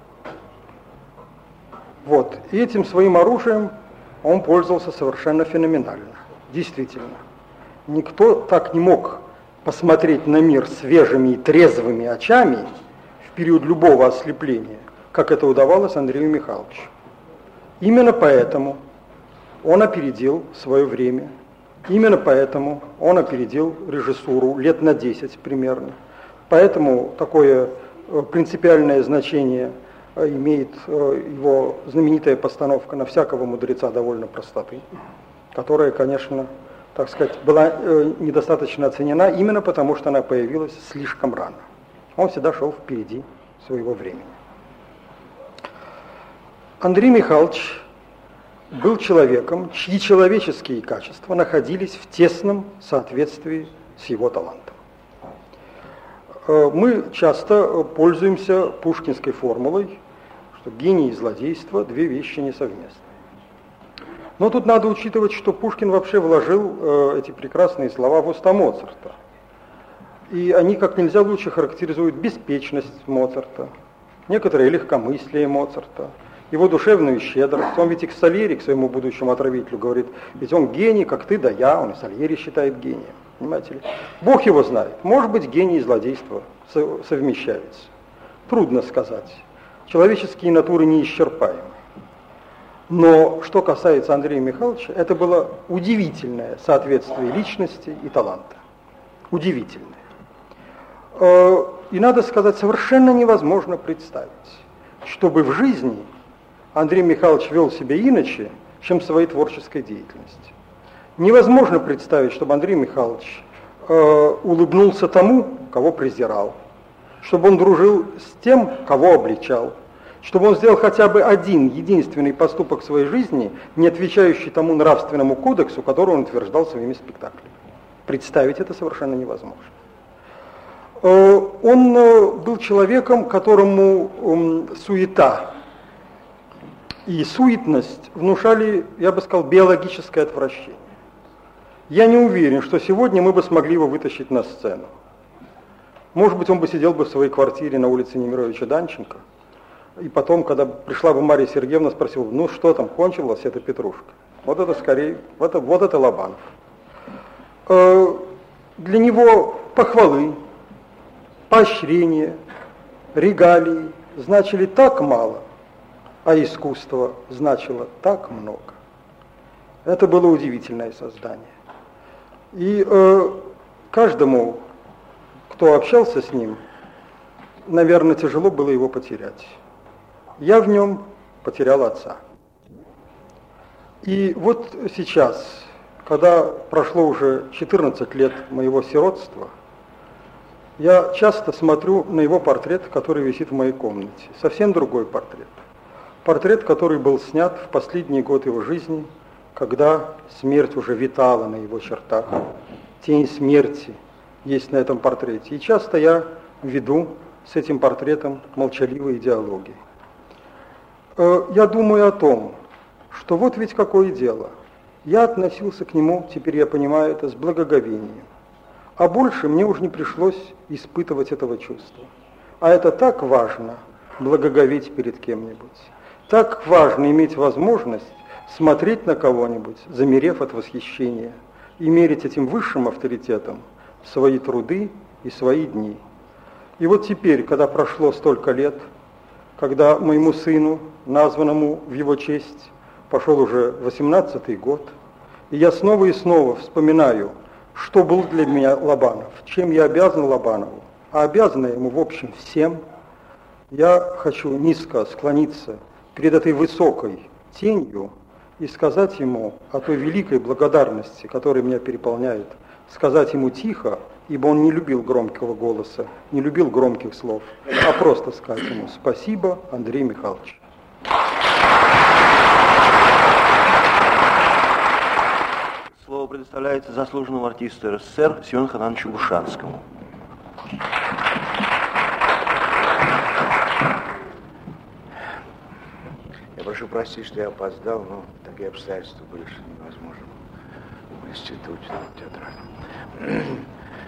Вот. И этим своим оружием он пользовался совершенно феноменально. Действительно. Никто так не мог посмотреть на мир свежими и трезвыми очами в период любого ослепления, как это удавалось Андрею Михайловичу. Именно поэтому он опередил свое время. Именно поэтому он опередил режиссуру лет на десять примерно. Поэтому такое принципиальное значение имеет его знаменитая постановка «На всякого мудреца довольно простоты», которая, конечно, так сказать, была недостаточно оценена именно потому, что она появилась слишком рано. Он всегда шел впереди своего времени. Андрей Михайлович был человеком, чьи человеческие качества находились в тесном соответствии с его талантом. Мы часто пользуемся пушкинской формулой, что гений и злодейство – две вещи несовместные. Но тут надо учитывать, что Пушкин вообще вложил эти прекрасные слова в уста Моцарта. И они как нельзя лучше характеризуют беспечность Моцарта, некоторое легкомыслие Моцарта, его душевную щедрость. Он ведь и к Сальери, к своему будущему отравителю, говорит, ведь он гений, как ты да я, он и Сальери считает гением. Понимаете ли? Бог его знает. Может быть, гений и злодейство совмещаются. Трудно сказать. Человеческие натуры неисчерпаемы. Но что касается Андрея Михайловича, это было удивительное соответствие личности и таланта. Удивительное. И надо сказать, совершенно невозможно представить, чтобы в жизни Андрей Михайлович вел себя иначе, чем в своей творческой деятельности. Невозможно представить, чтобы Андрей Михайлович э, улыбнулся тому, кого презирал, чтобы он дружил с тем, кого обличал, чтобы он сделал хотя бы один единственный поступок в своей жизни, не отвечающий тому нравственному кодексу, который он утверждал своими спектаклями. Представить это совершенно невозможно. Э, он э, был человеком, которому э, суета и суетность внушали, я бы сказал, биологическое отвращение. Я не уверен, что сегодня мы бы смогли его вытащить на сцену. Может быть, он бы сидел бы в своей квартире на улице Немировича Данченко, и потом, когда пришла бы Марья Сергеевна, спросил, ну что там, кончилась эта петрушка? Вот это скорее, вот это, вот это Лобанов. Э, для него похвалы, поощрения, регалии значили так мало, а искусство значило так много. Это было удивительное создание. И э, каждому, кто общался с ним, наверное, тяжело было его потерять. Я в нем потерял отца. И вот сейчас, когда прошло уже четырнадцать лет моего сиротства, я часто смотрю на его портрет, который висит в моей комнате. Совсем другой портрет. Портрет, который был снят в последний год его жизни, когда смерть уже витала на его чертах. Тень смерти есть на этом портрете. И часто я веду с этим портретом молчаливые диалоги. Я думаю о том, что вот ведь какое дело. Я относился к нему, теперь я понимаю это, с благоговением. А больше мне уже не пришлось испытывать этого чувства. А это так важно, благоговеть перед кем-нибудь. Так важно иметь возможность смотреть на кого-нибудь, замерев от восхищения, и мерить этим высшим авторитетом свои труды и свои дни. И вот теперь, когда прошло столько лет, когда моему сыну, названному в его честь, пошел уже восемнадцатый год, и я снова и снова вспоминаю, что был для меня Лобанов, чем я обязан Лобанову, а обязан ему, в общем, всем, я хочу низко склониться перед этой высокой тенью и сказать ему о той великой благодарности, которая меня переполняет, сказать ему тихо, ибо он не любил громкого голоса, не любил громких слов, а просто сказать ему спасибо, Андрей Михайлович. Слово предоставляется заслуженному артисту РСФСР Семену Ханановичу Бушанскому. прошу простить, что я опоздал, но такие обстоятельства были, что невозможно в институте театральном.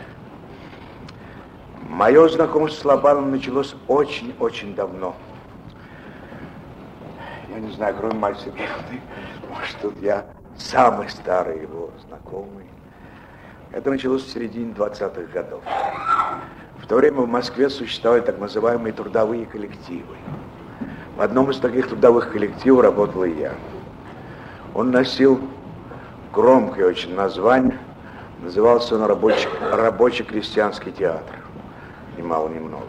Мое знакомство с Лобановым началось очень-очень давно. Я не знаю, кроме мальчика, может, тут я самый старый его знакомый. Это началось в середине двадцатых годов. В то время в Москве существовали так называемые трудовые коллективы. В одном из таких трудовых коллективов работал и я. Он носил громкое очень название. Назывался он рабочий, рабочий крестьянский театр. Ни мало, ни много.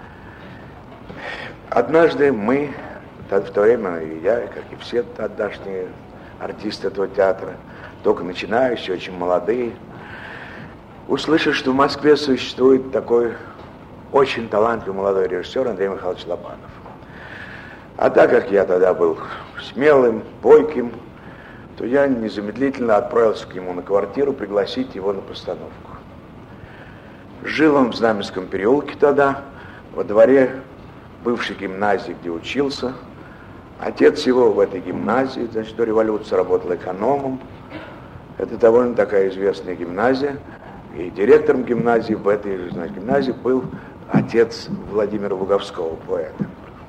Однажды мы, в то время и я, как и все тогдашние артисты этого театра, только начинающие, очень молодые, услышали, что в Москве существует такой очень талантливый молодой режиссер Андрей Михайлович Лобанов. А так как я тогда был смелым, бойким, то я незамедлительно отправился к нему на квартиру пригласить его на постановку. Жил он в Знаменском переулке тогда, во дворе бывшей гимназии, где учился. Отец его в этой гимназии, значит, до революции работал экономом. Это довольно такая известная гимназия. И директором гимназии в этой же, значит, гимназии был отец Владимира Луговского, поэта.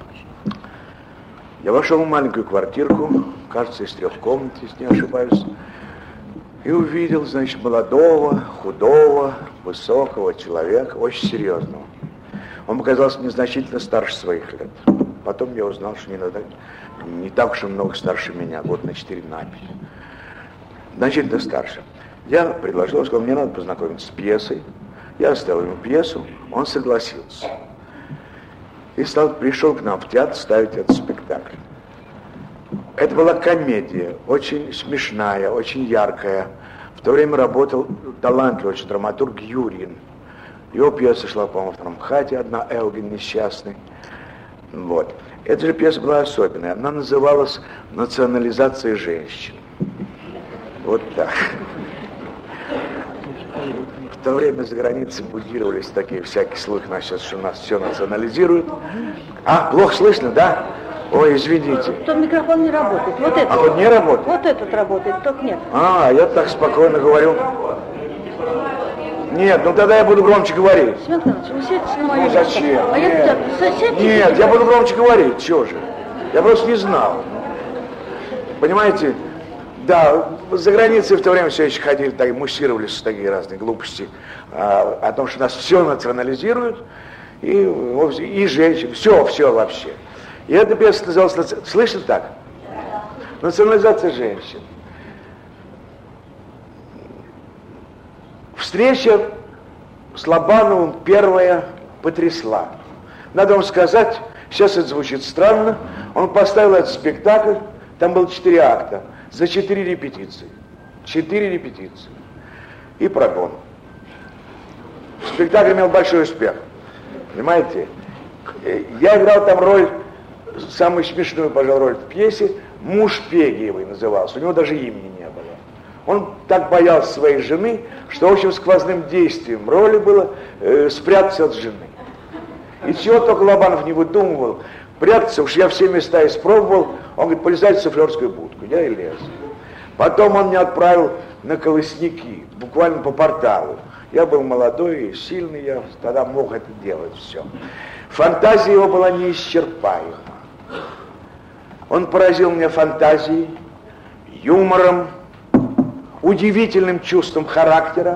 Я вошел в маленькую квартирку, кажется, из трех комнат, если не ошибаюсь, и увидел, значит, молодого, худого, высокого человека, очень серьезного. Он показался мне значительно старше своих лет. Потом я узнал, что не, надо, не так уж и много старше меня, год на четыре, на пять. Значительно старше. Я предложил, сказал, мне надо познакомиться с пьесой. Я оставил ему пьесу, он согласился. И стал, пришел к нам в театр ставить этот спектакль. Это была комедия, очень смешная, очень яркая. В то время работал талантливый очень драматург Юрин. Его пьеса шла, по-моему, в Трамхате, одна, Элгин несчастный. Вот. Эта же пьеса была особенная. Она называлась «Национализация женщин». Вот так. В то время за границей будировались такие всякие слухи, насчет, что у нас все национализируют. А, плохо слышно, да? Ой, извините. Тот микрофон не работает. Вот этот. А вот не работает? Вот этот работает, только нет. А, я так спокойно говорю. Нет, ну тогда я буду громче говорить. Семен Иванович, вы сядьте на мою Ну зачем? А Нет, я сядьте. Нет, я буду громче говорить, чего же? Я просто не знал. Понимаете? Да, за границей в то время все еще ходили, так, муссировались такие разные глупости а, о том, что нас все национализируют, и, и женщин, все, все вообще. И эта пьеса называлась, слышно так? Национализация женщин. Встреча с Лобановым первая потрясла. Надо вам сказать, сейчас это звучит странно, он поставил этот спектакль, там было четыре акта, за четыре репетиции. Четыре репетиции. И прогон. Спектакль имел большой успех. Понимаете? Я играл там роль, самую смешную, пожалуй, роль в пьесе, муж Пегиевой назывался. У него даже имени не было. Он так боялся своей жены, что, в общем, сквозным действием роли было э, спрятаться от жены. И чего только Лобанов не выдумывал, прятаться, уж я все места испробовал. Он говорит, полезайте в суфлерскую будку. Я и лез. Потом он меня отправил на колосники, буквально по порталу. Я был молодой и сильный, я тогда мог это делать все. Фантазия его была неисчерпаема. Он поразил меня фантазией, юмором, удивительным чувством характера.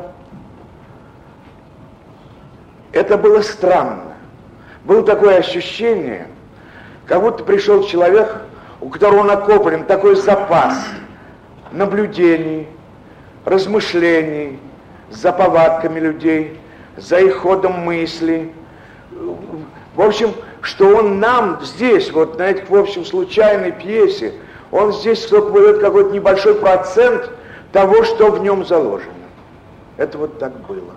Это было странно. Было такое ощущение, как будто пришел человек, у которого накоплен такой запас наблюдений, размышлений, за повадками людей, за их ходом мысли. В общем, что он нам здесь, вот на этих, в общем, случайной пьесе, он здесь только выдает какой-то небольшой процент того, что в нем заложено. Это вот так было.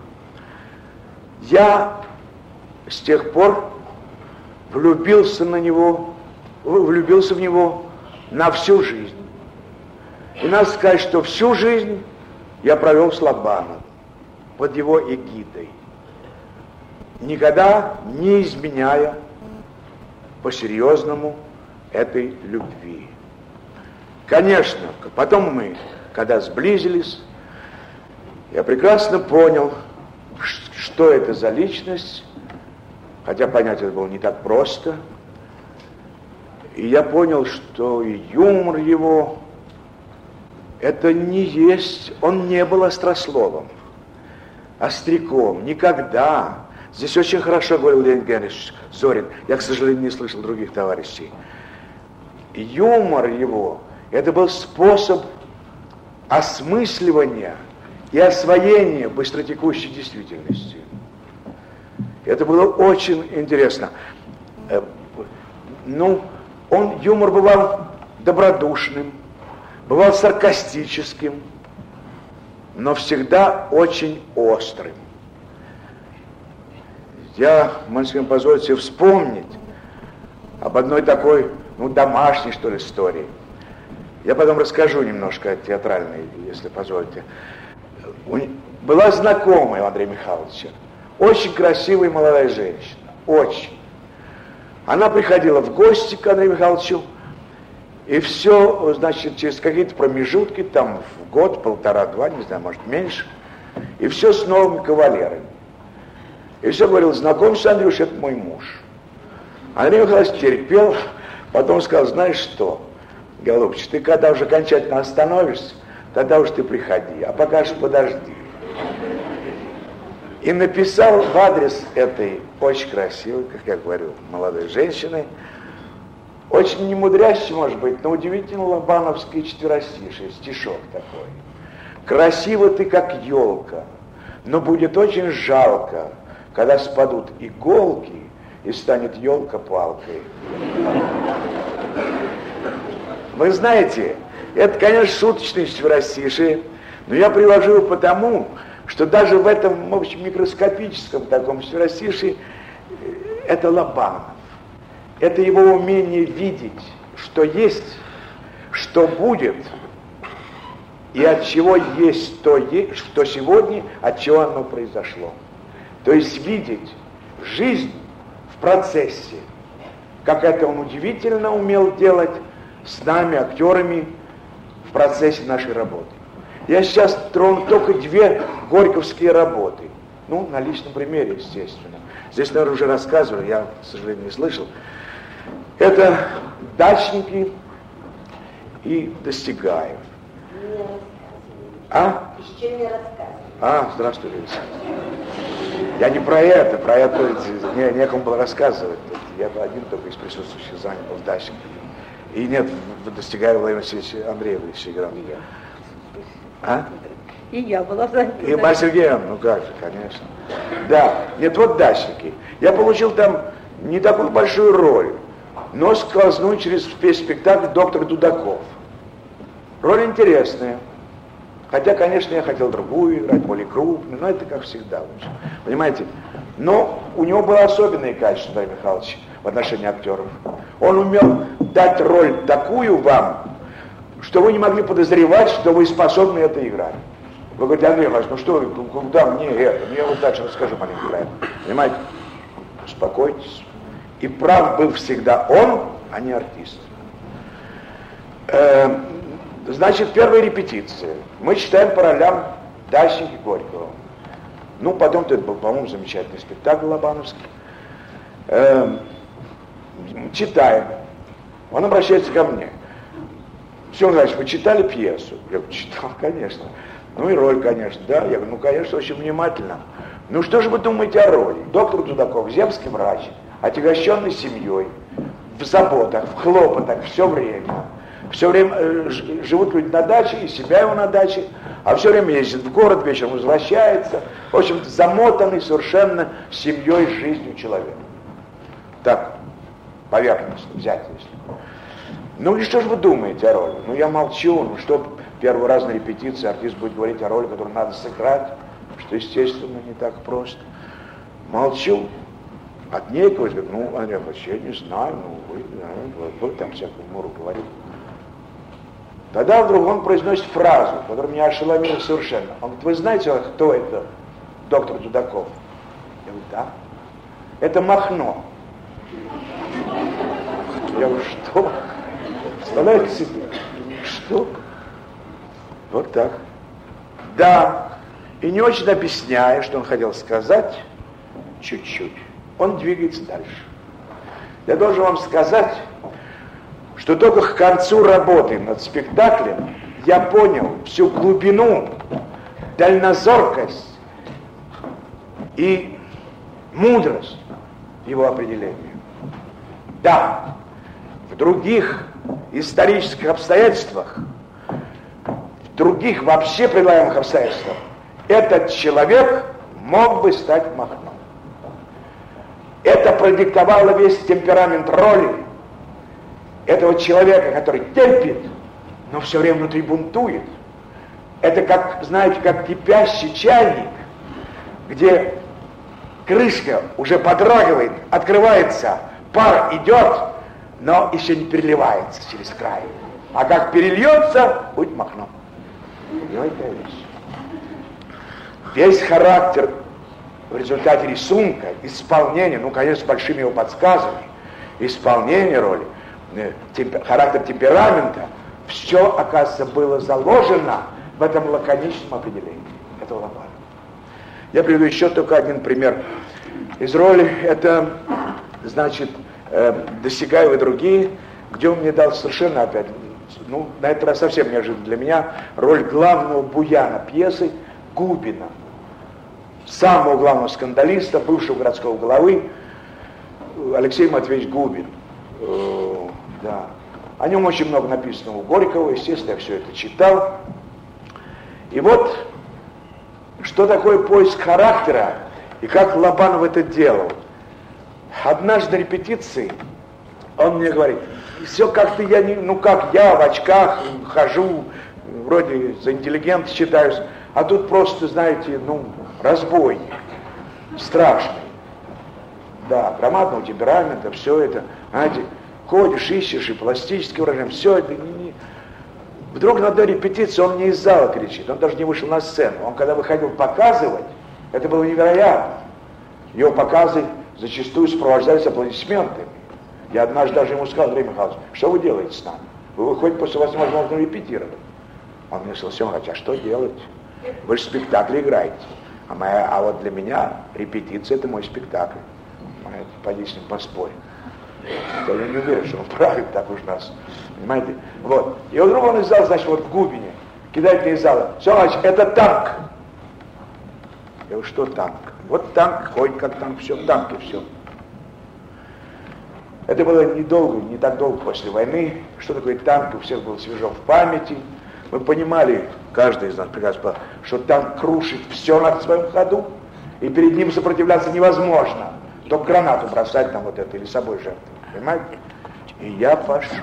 Я с тех пор влюбился на него, влюбился в него на всю жизнь. И надо сказать, что всю жизнь я провел с Лобановым, под его эгидой, никогда не изменяя по-серьезному этой любви. Конечно, потом мы, когда сблизились, я прекрасно понял, что это за личность, хотя понять это было не так просто. И я понял, что и юмор его, это не есть, он не был острословом, остряком, никогда. Здесь очень хорошо говорил Леонид Генрихович Зорин, я, к сожалению, не слышал других товарищей. Юмор его, это был способ осмысливания и освоения быстротекущей действительности. Это было очень интересно. Ну, он, юмор бывал добродушным, бывал саркастическим, но всегда очень острым. Я, можно себе позволить себе вспомнить об одной такой, ну, домашней, что ли, истории. Я потом расскажу немножко театральной, если позволите. Была знакомая у Андрея Михайловича, очень красивая молодая женщина, очень. Она приходила в гости к Андрею Михайловичу, и все, значит, через какие-то промежутки, там, в год, полтора-два, не знаю, может, меньше, и все с новыми кавалерами. И все говорил: знакомься, Андрюш, это мой муж. Андрей Михайлович терпел, потом сказал: знаешь что, голубчик, ты когда уже окончательно остановишься, тогда уж ты приходи, а пока же подожди. И написал в адрес этой очень красивой, как я говорю, молодой женщины, очень немудрящий, может быть, но удивительно лобановский четверостишие, стишок такой. Красива ты, как елка, но будет очень жалко, когда спадут иголки и станет елка палкой. Вы знаете, это, конечно, шуточные четверостишие, но я привожу его потому, что даже в этом, в общем, микроскопическом таком четверостишии это Лобанов. Это его умение видеть, что есть, что будет, и от чего есть то, что сегодня, от чего оно произошло. То есть видеть жизнь в процессе, как это он удивительно умел делать с нами, актерами, в процессе нашей работы. Я сейчас трону только две горьковские работы. Ну, на личном примере, естественно. Здесь, наверное, уже рассказывали, я, к сожалению, не слышал. Это «Дачники» и «Достигаев». А? Еще не рассказывай. А, здравствуй, Лиза. Я не про это, про это не, некому было рассказывать. Я один только из присутствующих занят был «Дачниками». И нет, «Достигаев» Владимир Васильевич Андреевич играл. А? И я была занята. И Марья Сергеевна, ну как же, конечно. Да, нет, вот «Дачники». Я получил там не такую большую роль, но сквозную через весь спектакль доктор Дудаков. Роль интересная. Хотя, конечно, я хотел другую играть, более крупную, но это как всегда. Понимаете? Но у него было особенное качество, Андрей Михайлович, в отношении актеров. Он умел дать роль такую вам, что вы не могли подозревать, что вы способны это играть. Вы говорите: Андрей Михайлович, ну что, куда мне это? Ну я вот дальше расскажу маленький проект. Понимаете? Успокойтесь. И прав был всегда он, а не артист. Э, значит, первая репетиция. Мы читаем по ролям Дачники Горького. Ну, потом-то это был, по-моему, замечательный спектакль лобановский. Э, читаем. Он обращается ко мне. Семен Иванович, вы читали пьесу? Я говорю: читал, конечно. Ну и роль, конечно, да. Я говорю: ну, конечно, очень внимательно. Ну, что же вы думаете о роли? Доктор Дудаков, земский врач, отягощенный семьей, в заботах, в хлопотах все время. Все время э, живут люди на даче, и себя его на даче, а все время ездит в город, вечером возвращается. В общем, замотанный совершенно семьей, жизнью человека. Так, поверхностно взять, если. Ну и что же вы думаете о роли? Ну я молчу, ну что первый раз на репетиции артист будет говорить о роли, которую надо сыграть, что, естественно, не так просто. Молчу. Отнекиваюсь, говорю: ну, Андрей Ильич, я не знаю, ну, вы, вы, вы там всякую муру говорите. Тогда вдруг он произносит фразу, которая меня ошеломила совершенно. Он говорит: вы знаете, кто это доктор Дудаков? Я говорю: да. Это Махно. Я говорю: что? Представляете себе? Что? Вот так. Да. И не очень объясняя, что он хотел сказать, чуть-чуть, он двигается дальше. Я должен вам сказать, что только к концу работы над спектаклем я понял всю глубину, дальнозоркость и мудрость его определения. Да, в других исторических обстоятельствах, в других вообще предлагаемых обстоятельствах, этот человек мог бы стать Махно. Это продиктовало весь темперамент роли этого человека, который терпит, но все время внутри бунтует. Это как, знаете, как кипящий чайник, где крышка уже подрагивает, открывается, пар идет, но еще не переливается через край. А как перельется, будет Махно. Понимаете, вещь? Весь характер в результате рисунка, исполнения, ну, конечно, с большими его подсказками, исполнение роли, темпер, характер темперамента, все, оказывается, было заложено в этом лаконичном определении этого романа. Я приведу еще только один пример из роли. Это, значит, э, «Достигаю» и другие, где он мне дал совершенно опять, ну, на этот раз совсем неожиданно для меня, роль главного буяна пьесы Губина, самого главного скандалиста, бывшего городского главы, Алексей Матвеевич Губин. Э, да. О нем очень много написано у Горького, естественно, я все это читал. И вот, что такое поиск характера, и как Лобанов это делал. Однажды на репетиции он мне говорит, все как-то я не, ну как я в очках хожу, вроде за интеллигента считаюсь, а тут просто, знаете, ну, разбойник, страшный. Да, громадного темперамента, все это, знаете, ходишь, ищешь, и пластическое выражение, все это. Не, не. Вдруг на одной репетиции он мне из зала кричит, он даже не вышел на сцену. Он когда выходил показывать, это было невероятно. Его показы зачастую сопровождались аплодисментами. Я однажды даже ему сказал, Андрей Михайлович, что вы делаете с нами? Вы выходите после вас, возможно, репетировать. Он мне сказал, Семен, а что делать? Вы же спектакль играете. А, моя, а вот для меня репетиция — это мой спектакль. Пойди с ним поспорь. Я не уверен, что он правит так уж нас. Понимаете? Вот. И вдруг он из зала, значит, вот в Губине, кидает мне из зала. Все, значит, это танк. Я говорю, что танк? Вот танк, ходит как танк, все, танк и все. Это было недолго, не так долго после войны. Что такое танк, у всех было свежо в памяти. Мы понимали, каждый из нас прекрасно понимал, что танк крушит все на своем ходу, и перед ним сопротивляться невозможно. Только гранату бросать там вот это, или собой жертвовать. Понимаете? И я пошел.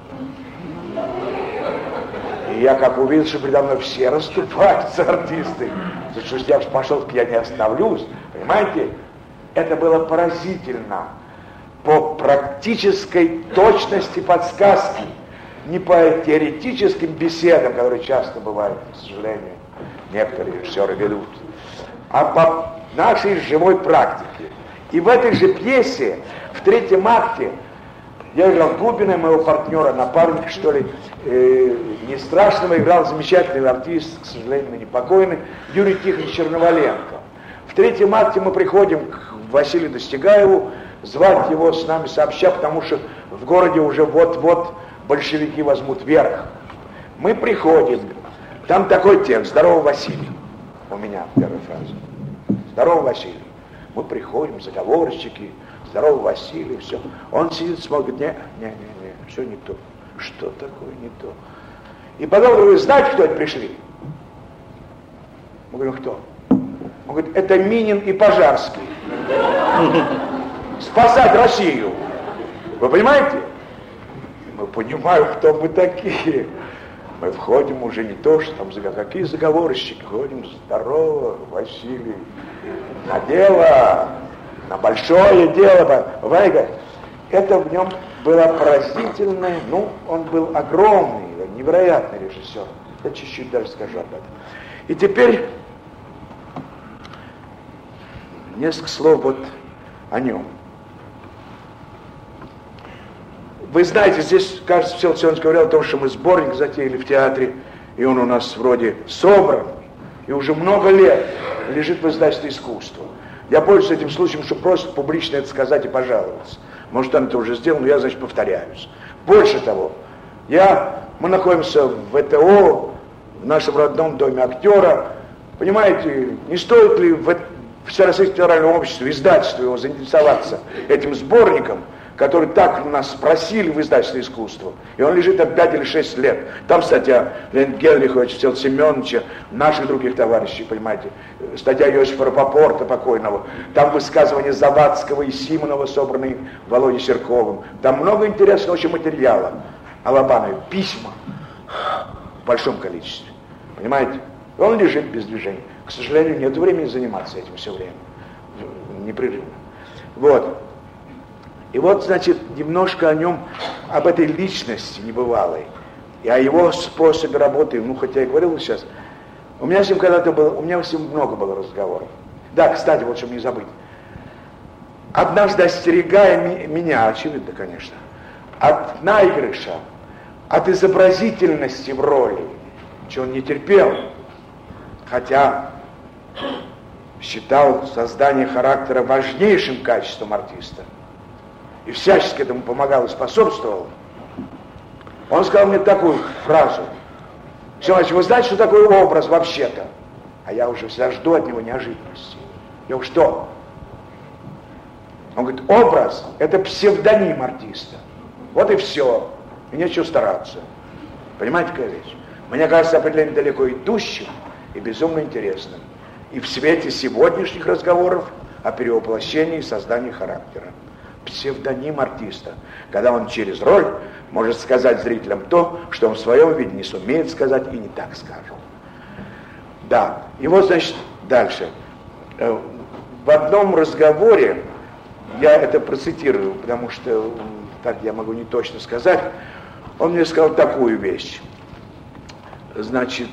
И я как увидел, что передо мной все расступаются артисты. Что я пошел, я не остановлюсь. Понимаете? Это было поразительно. По практической точности подсказки. Не по теоретическим беседам, которые часто бывают, к сожалению, некоторые режиссеры ведут, а по нашей живой практике. И в этой же пьесе, в третьем акте, я играл Губина, моего партнера, напарника, что ли, э, не страшного, играл замечательный артист, к сожалению, ныне покойный, Юрий Тихонович Черноволенко. В третьем акте мы приходим к Василию Достигаеву, звать его с нами сообща, потому что в городе уже вот-вот большевики возьмут верх. Мы приходим, там такой текст: «Здорово, Василий». У меня первая фраза. «Здорово, Василий». Мы приходим, заговорщики, «Здорово, Василий», все. Он сидит, смотрит, не, не, не, не, все не то. Что такое не то? И потом вы знаете, кто это пришли? Мы говорим, кто? Он говорит, это Минин и Пожарский. Спасать Россию. Вы понимаете? Мы понимаем, кто мы такие. Мы входим уже не то, что там, какие заговорщики, ходим, здорово, Василий, на дело, на большое дело. Понимаете, это в нем было поразительное, ну, он был огромный, невероятный режиссер. Я чуть-чуть даже скажу об этом. И теперь несколько слов вот о нем. Вы знаете, здесь, кажется, Всеволод Семенович говорил о том, что мы сборник затеяли в театре, и он у нас вроде собран, и уже много лет лежит в издательстве «Искусство». Я пользуюсь этим случаем, чтобы просто публично это сказать и пожаловаться. Может, он это уже сделал, но я, значит, повторяюсь. Больше того, я, мы находимся в ВТО, в нашем родном доме актера. Понимаете, не стоит ли в Всероссийском театральном обществе, издательству его заинтересоваться этим сборником, который так нас спросили в издательстве «Искусство». И он лежит там пять или шесть лет. Там статья Леонида Генриховича, Всеволода Семеновича, наших других товарищей, понимаете, статья Иосифа Рапопорта покойного, там высказывания Завадского и Симонова, собранные Володей Серковым. Там много интересного очень материала о Лобанове, письма в большом количестве. Понимаете? Он лежит без движения. К сожалению, нет времени заниматься этим все время. Непрерывно. Вот. И вот, значит, немножко о нем, об этой личности небывалой, и о его способе работы, ну, хотя я говорил сейчас, у меня с ним когда-то было, у меня с ним много было разговоров. Да, кстати, вот, чтобы не забыть. Однажды остерегая ми- меня, очевидно, конечно, от наигрыша, от изобразительности в роли, чего он не терпел, хотя считал создание характера важнейшим качеством артиста, и всячески этому помогал и способствовал, он сказал мне такую фразу: Семенович, вы знаете, что такое образ вообще-то? А я уже всегда жду от него неожиданности. Я говорю, что? Он говорит, образ – это псевдоним артиста. Вот и все. И нечего стараться. Понимаете, какая вещь? Мне кажется, определенно далеко идущим и безумно интересным. И в свете сегодняшних разговоров о перевоплощении и создании характера. Псевдоним артиста, когда он через роль может сказать зрителям то, что он в своем виде не сумеет сказать и не так скажет. Да, и вот, значит, дальше. В одном разговоре, я это процитирую, потому что так я могу не точно сказать, он мне сказал такую вещь. Значит,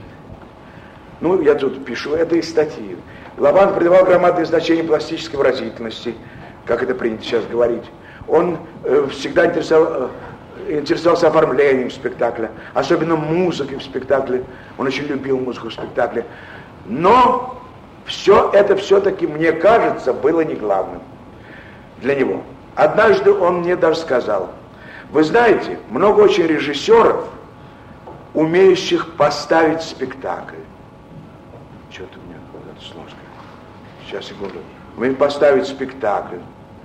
ну, я тут пишу, это из статьи. Лобанов придавал громадное значение пластической выразительности, как это принято сейчас говорить. Он э, всегда интересовал, э, интересовался оформлением спектакля, особенно музыкой в спектакле. Он очень любил музыку в спектакле. Но все это все-таки, мне кажется, было не главным для него. Однажды он мне даже сказал: вы знаете, много очень режиссеров, умеющих поставить спектакль. Что-то у меня какая-то сложка. Сейчас, секунду. Умеют поставить спектакль.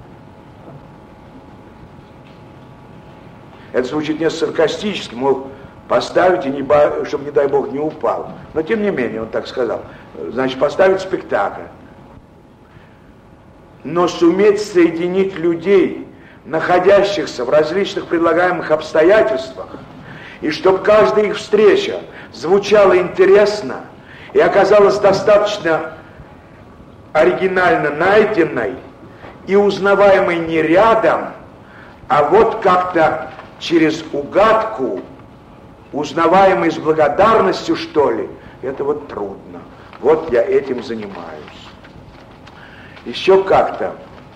Это звучит несколько саркастически, мол, поставить, и не ба... чтобы, не дай бог, не упал. Но, тем не менее, он так сказал. Значит, поставить спектакль. Но суметь соединить людей, находящихся в различных предлагаемых обстоятельствах, и чтобы каждая их встреча звучала интересно и оказалась достаточно оригинально найденной и узнаваемой не рядом, а вот как-то через угадку, узнаваемой с благодарностью, что ли, это вот трудно. Вот я этим занимаюсь. Еще как-то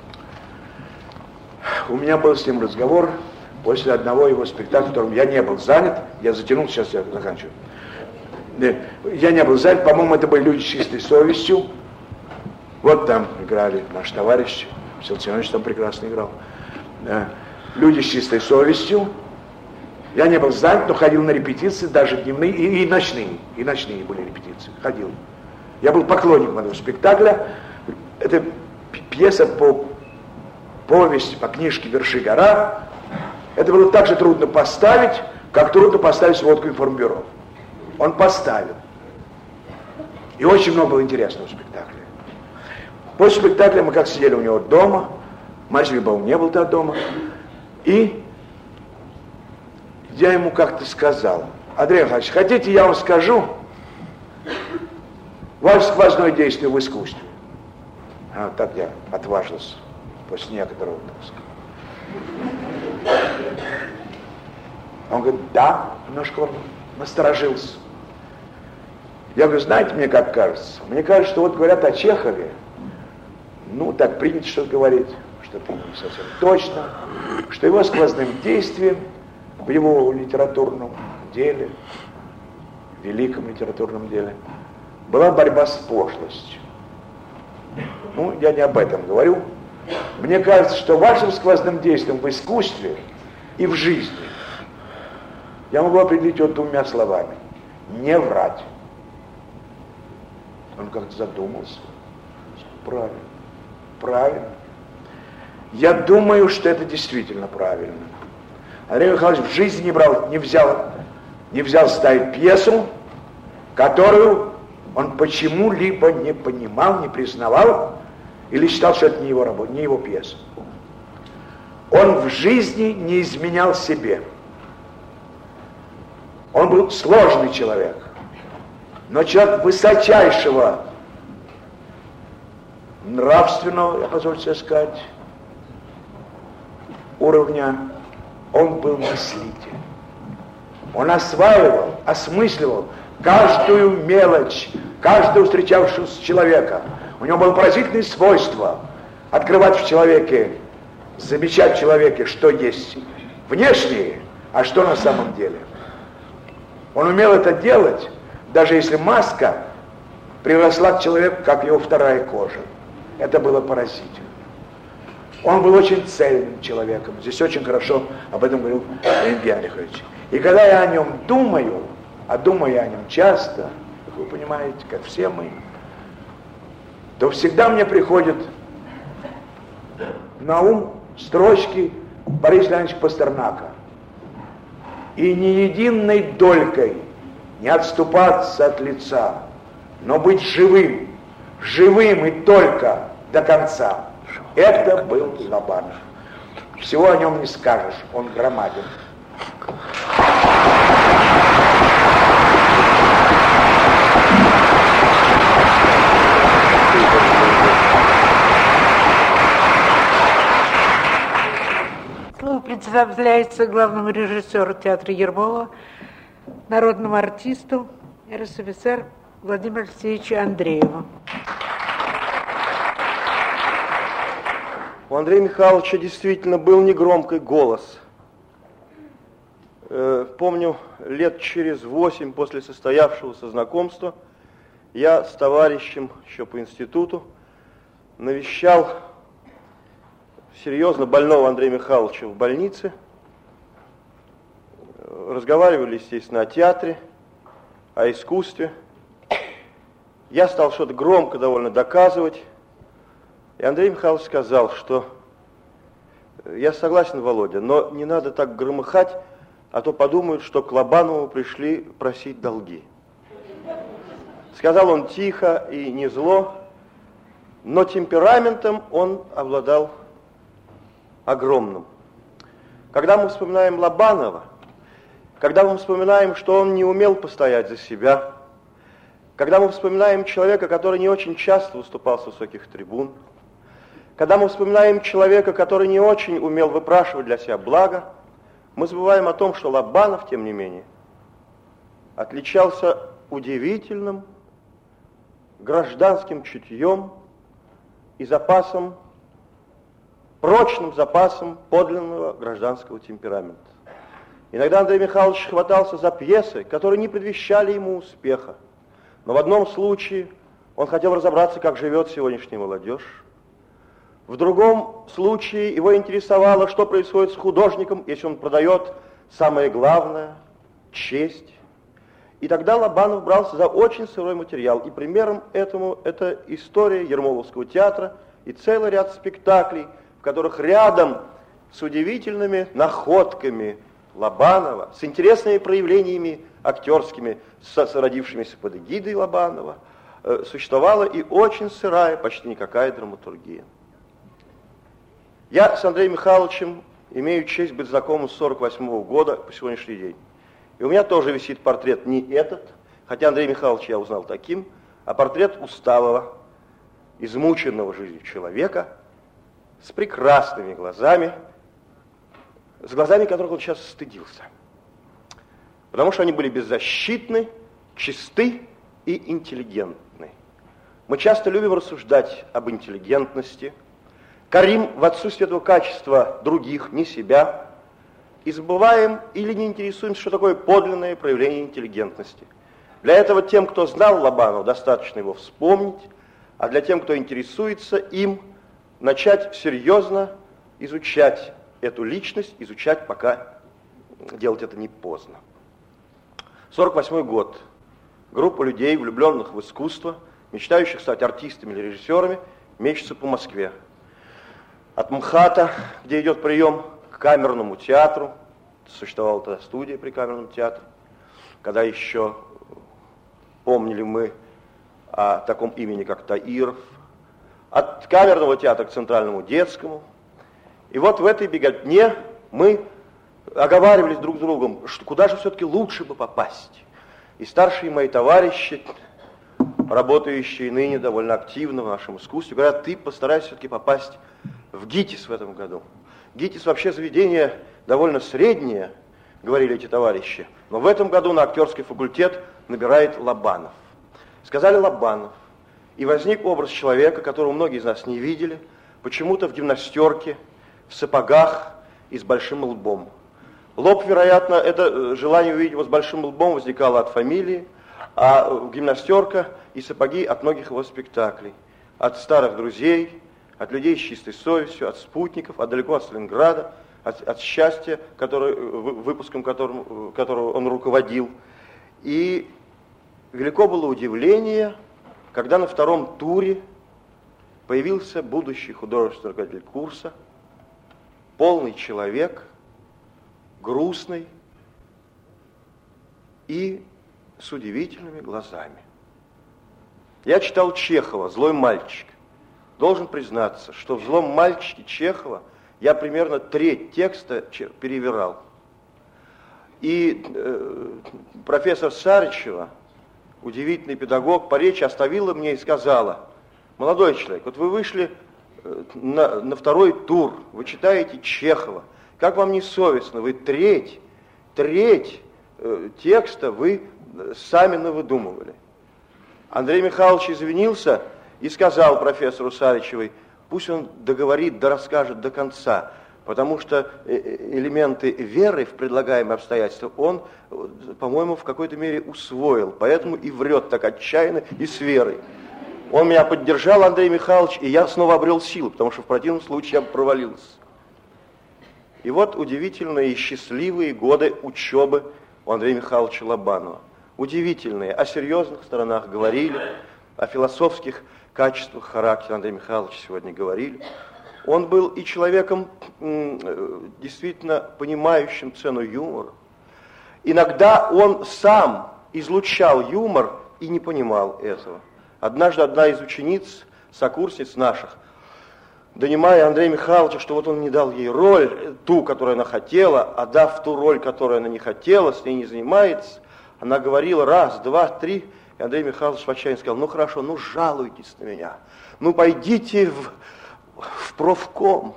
у меня был с ним разговор после одного его спектакля, в котором я не был занят. Я затянул, сейчас я заканчиваю. Я не был занят, по-моему, это были люди с чистой совестью. Вот там играли наши товарищи, Всеволод Семенович там прекрасно играл. Люди с чистой совестью. Я не был занят, но ходил на репетиции, даже дневные и, и ночные. И ночные были репетиции. Ходил. Я был поклонником этого спектакля. Это пьеса по повести, по книжке «Верши гора». Это было так же трудно поставить, как трудно поставить сводку информбюро. Он поставил. И очень много было интересного в спектакле. После спектакля мы как сидели у него дома. Мальчик, по-моему, не был тогда дома. И я ему как-то сказал: Андрей Михайлович, хотите, я вам скажу ваше сквозное действие в искусстве? А так я отважился после некоторого отпуска. Он говорит, да, немножко он насторожился. Я говорю, знаете, мне как кажется? Мне кажется, что вот говорят о Чехове, ну, так принято что-то говорить, что что-то не совсем точно, что его сквозным действием в его литературном деле, великом литературном деле, была борьба с пошлостью. Ну, я не об этом говорю. Мне кажется, что вашим сквозным действием в искусстве и в жизни я могу определить вот двумя словами. Не врать. Он как-то задумался. Правильно. Правильно. Я думаю, что это действительно правильно. Андрей Михайлович в жизни не брал, не взял, не взял ставить пьесу, которую он почему-либо не понимал, не признавал, или считал, что это не его работа, не его пьеса. Он в жизни не изменял себе. Он был сложный человек, но человек высочайшего нравственного, я позволю себе сказать, уровня. Он был мыслитель. Он осваивал, осмысливал каждую мелочь, каждого встречавшегося человека. У него было поразительное свойство открывать в человеке, замечать в человеке, что есть внешнее, а что на самом деле. Он умел это делать, даже если маска приросла к человеку, как его вторая кожа. Это было поразительно. Он был очень цельным человеком. Здесь очень хорошо об этом говорил Леонид Генрихович. И когда я о нем думаю, а думаю я о нем часто, как вы понимаете, как все мы, то всегда мне приходит на ум строчки Бориса Леонидовича Пастернака. И ни единой долькой не отступаться от лица, но быть живым, живым и только до конца. Это был Лобанов. Всего о нем не скажешь, он громаден. Слово предоставляется главному режиссеру театра Ермолова, народному артисту эр эс эф эс эр Владимиру Алексеевичу Андрееву. У Андрея Михайловича действительно был негромкий голос. Помню, лет через восемь после состоявшегося знакомства я с товарищем еще по институту навещал серьезно больного Андрея Михайловича в больнице. Разговаривали, естественно, о театре, о искусстве. Я стал что-то громко довольно доказывать. И Андрей Михайлович сказал, что я согласен, Володя, но не надо так громыхать, а то подумают, что к Лобанову пришли просить долги. Сказал он тихо и не зло, но темпераментом он обладал огромным. Когда мы вспоминаем Лобанова, когда мы вспоминаем, что он не умел постоять за себя, когда мы вспоминаем человека, который не очень часто выступал с высоких трибун, когда мы вспоминаем человека, который не очень умел выпрашивать для себя благо, мы забываем о том, что Лобанов, тем не менее, отличался удивительным гражданским чутьем и запасом, прочным запасом подлинного гражданского темперамента. Иногда Андрей Михайлович хватался за пьесы, которые не предвещали ему успеха. Но в одном случае он хотел разобраться, как живет сегодняшняя молодежь. В другом случае его интересовало, что происходит с художником, если он продает самое главное – честь. И тогда Лобанов брался за очень сырой материал. И примером этому это история Ермоловского театра и целый ряд спектаклей, в которых рядом с удивительными находками Лобанова, с интересными проявлениями актерскими, родившимися под эгидой Лобанова, существовала и очень сырая, почти никакая драматургия. Я с Андреем Михайловичем имею честь быть знакомым с сорок восьмого года по сегодняшний день. И у меня тоже висит портрет не этот, хотя Андрея Михайловича я узнал таким, а портрет усталого, измученного жизнью человека с прекрасными глазами, с глазами которых он сейчас стыдился. Потому что они были беззащитны, чисты и интеллигентны. Мы часто любим рассуждать об интеллигентности, корим в отсутствии этого качества других, не себя, и забываем или не интересуемся, что такое подлинное проявление интеллигентности. Для этого тем, кто знал Лобанова, достаточно его вспомнить, а для тем, кто интересуется им, начать серьезно изучать эту личность, изучать, пока делать это не поздно. сорок восьмой год. Группа людей, влюбленных в искусство, мечтающих стать артистами или режиссерами, мечется по Москве. От МХАТа, где идет прием, к камерному театру. Существовала тогда студия при камерном театре. Когда еще помнили мы о таком имени, как Таиров. От камерного театра к Центральному детскому. И вот в этой беготне мы оговаривались друг с другом, что куда же все-таки лучше бы попасть. И старшие мои товарищи, работающие ныне довольно активно в нашем искусстве, говорят, ты постарайся все-таки попасть в ГИТИС в этом году. ГИТИС вообще заведение довольно среднее, говорили эти товарищи, но в этом году на актерский факультет набирает Лобанов. Сказали Лобанов, и возник образ человека, которого многие из нас не видели, почему-то в гимнастерке, в сапогах и с большим лбом. Лоб, вероятно, это желание увидеть его с большим лбом возникало от фамилии, а гимнастерка и сапоги от многих его спектаклей. От старых друзей, от людей с чистой совестью, от спутников, от далеко от Сталинграда, от, от счастья, который, выпуском которым, которого он руководил. И велико было удивление, когда на втором туре появился будущий художественный руководитель курса, полный человек, грустный и с удивительными глазами. Я читал Чехова «Злой мальчик». Должен признаться, что в «Злом мальчике» Чехова я примерно треть текста перевирал. И э, профессор Сарычева, удивительный педагог, по речи оставила мне и сказала: молодой человек, вот вы вышли на, на второй тур, вы читаете Чехова, как вам не совестно, вы треть, треть э, текста вы сами навыдумывали. Андрей Михайлович извинился и сказал профессору Сарычевой, пусть он договорит, да расскажет до конца, потому что элементы веры в предлагаемые обстоятельства он, по-моему, в какой-то мере усвоил, поэтому и врет так отчаянно и с верой. Он меня поддержал, Андрей Михайлович, и я снова обрел силу, потому что в противном случае я бы провалился. И вот удивительные и счастливые годы учебы у Андрея Михайловича Лобанова. Удивительные, о серьезных сторонах говорили, о философских качествах характера Андрея Михайловича сегодня говорили. Он был и человеком, действительно понимающим цену юмора. Иногда он сам излучал юмор и не понимал этого. Однажды одна из учениц, сокурсниц наших, донимая Андрея Михайловича, что вот он не дал ей роль, ту, которую она хотела, а дав ту роль, которую она не хотела, с ней не занимается, она говорила раз, два, три, и Андрей Михайлович в отчаянии сказал, ну хорошо, ну жалуйтесь на меня, ну пойдите в, в профком,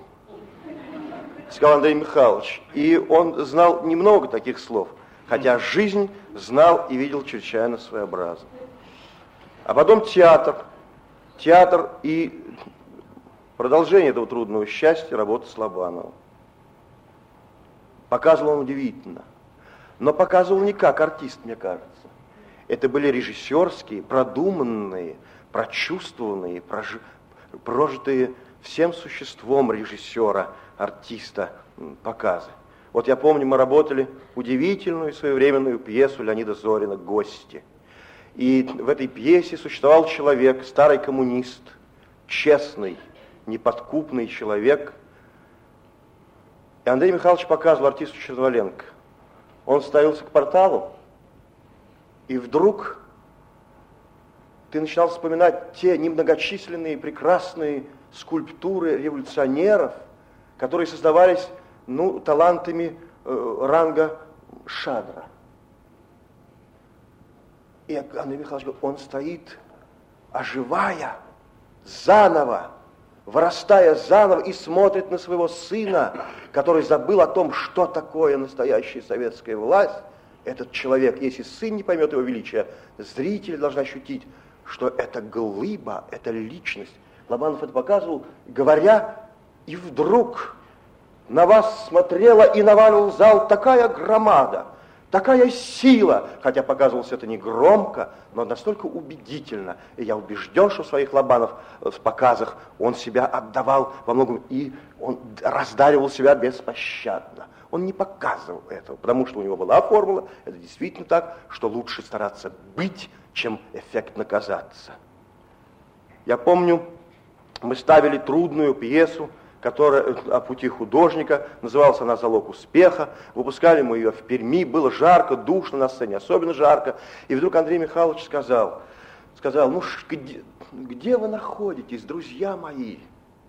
сказал Андрей Михайлович. И он знал немного таких слов, хотя жизнь знал и видел чрезвычайно своеобразно. А потом театр, театр и продолжение этого трудного счастья, работа с Лобановым. Показывал он удивительно, но показывал не как артист, мне кажется. Это были режиссерские, продуманные, прочувствованные, прож... прожитые всем существом режиссера, артиста показы. Вот я помню, мы работали удивительную своевременную пьесу Леонида Зорина «Гости». И в этой пьесе существовал человек, старый коммунист, честный, неподкупный человек. И Андрей Михайлович показывал артисту Черноволенко. Он ставился к порталу, и вдруг ты начинал вспоминать те немногочисленные прекрасные скульптуры революционеров, которые создавались, ну, талантами э, ранга Шадра. И Андрей Михайлович говорит, он стоит, оживая, заново, вырастая заново и смотрит на своего сына, который забыл о том, что такое настоящая советская власть. Этот человек, если сын не поймет его величия, зритель должен ощутить, что это глыба, это личность. Лобанов это показывал, говоря И вдруг на вас смотрела и навалил зал такая громада, такая сила, хотя показывалось это не громко, но настолько убедительно. И я убежден, что в своих Лобанов в показах он себя отдавал во многом, и он раздаривал себя беспощадно. Он не показывал этого, потому что у него была формула, это действительно так, что лучше стараться быть, чем эффектно казаться. Я помню, мы ставили трудную пьесу, которая о пути художника, называлась она «Залог успеха». Выпускали мы ее в Перми, было жарко, душно на сцене, особенно жарко. И вдруг Андрей Михайлович сказал, сказал, ну где, где вы находитесь, друзья мои?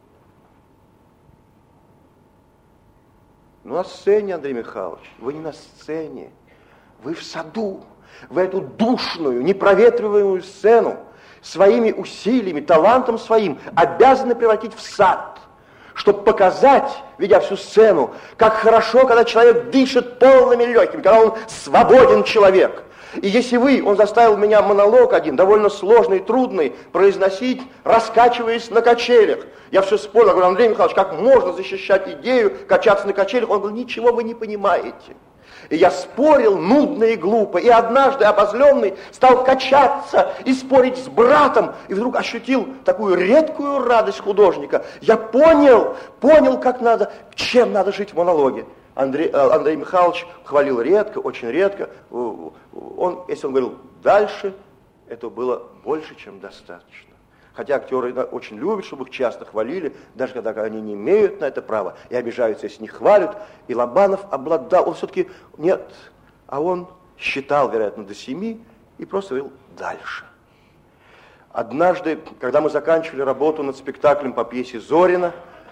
Ну на сцене, Андрей Михайлович, вы не на сцене, вы в саду. Вы эту душную, непроветриваемую сцену своими усилиями, талантом своим обязаны превратить в сад, чтобы показать, видя всю сцену, как хорошо, когда человек дышит полными легкими, когда он свободен человек. И если вы, он заставил меня монолог один, довольно сложный, трудный, произносить, раскачиваясь на качелях. Я все спорил, говорю, Андрей Михайлович, как можно защищать идею, качаться на качелях? Он говорил, ничего вы не понимаете. И я спорил нудно и глупо, и однажды, обозленный, стал качаться и спорить с братом, и вдруг ощутил такую редкую радость художника. Я понял, понял, как надо, чем надо жить в монологе. Андрей, Андрей Михайлович хвалил редко, очень редко. Он, если он говорил дальше, это было больше, чем достаточно. Хотя актеры очень любят, чтобы их часто хвалили, даже когда они не имеют на это права, и обижаются, если не хвалят. И Лобанов обладал, он все-таки, нет, а он считал, вероятно, до семи и просто говорил дальше. Однажды, когда мы заканчивали работу над спектаклем по пьесе Зорина,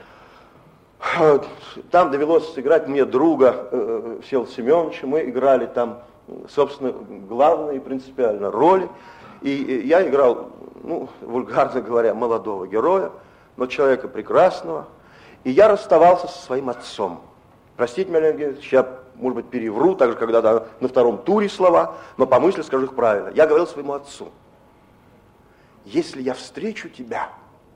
там довелось сыграть мне друга э, Всеволода Семеновича, мы играли там, собственно, главные принципиально роли. И я играл, ну, вульгарно говоря, молодого героя, но человека прекрасного. И я расставался со своим отцом. Простите меня, Леонид Геннадьевич, я, может быть, перевру, так же, когда на втором туре слова, но по мысли скажу их правильно. Я говорил своему отцу, если я встречу тебя,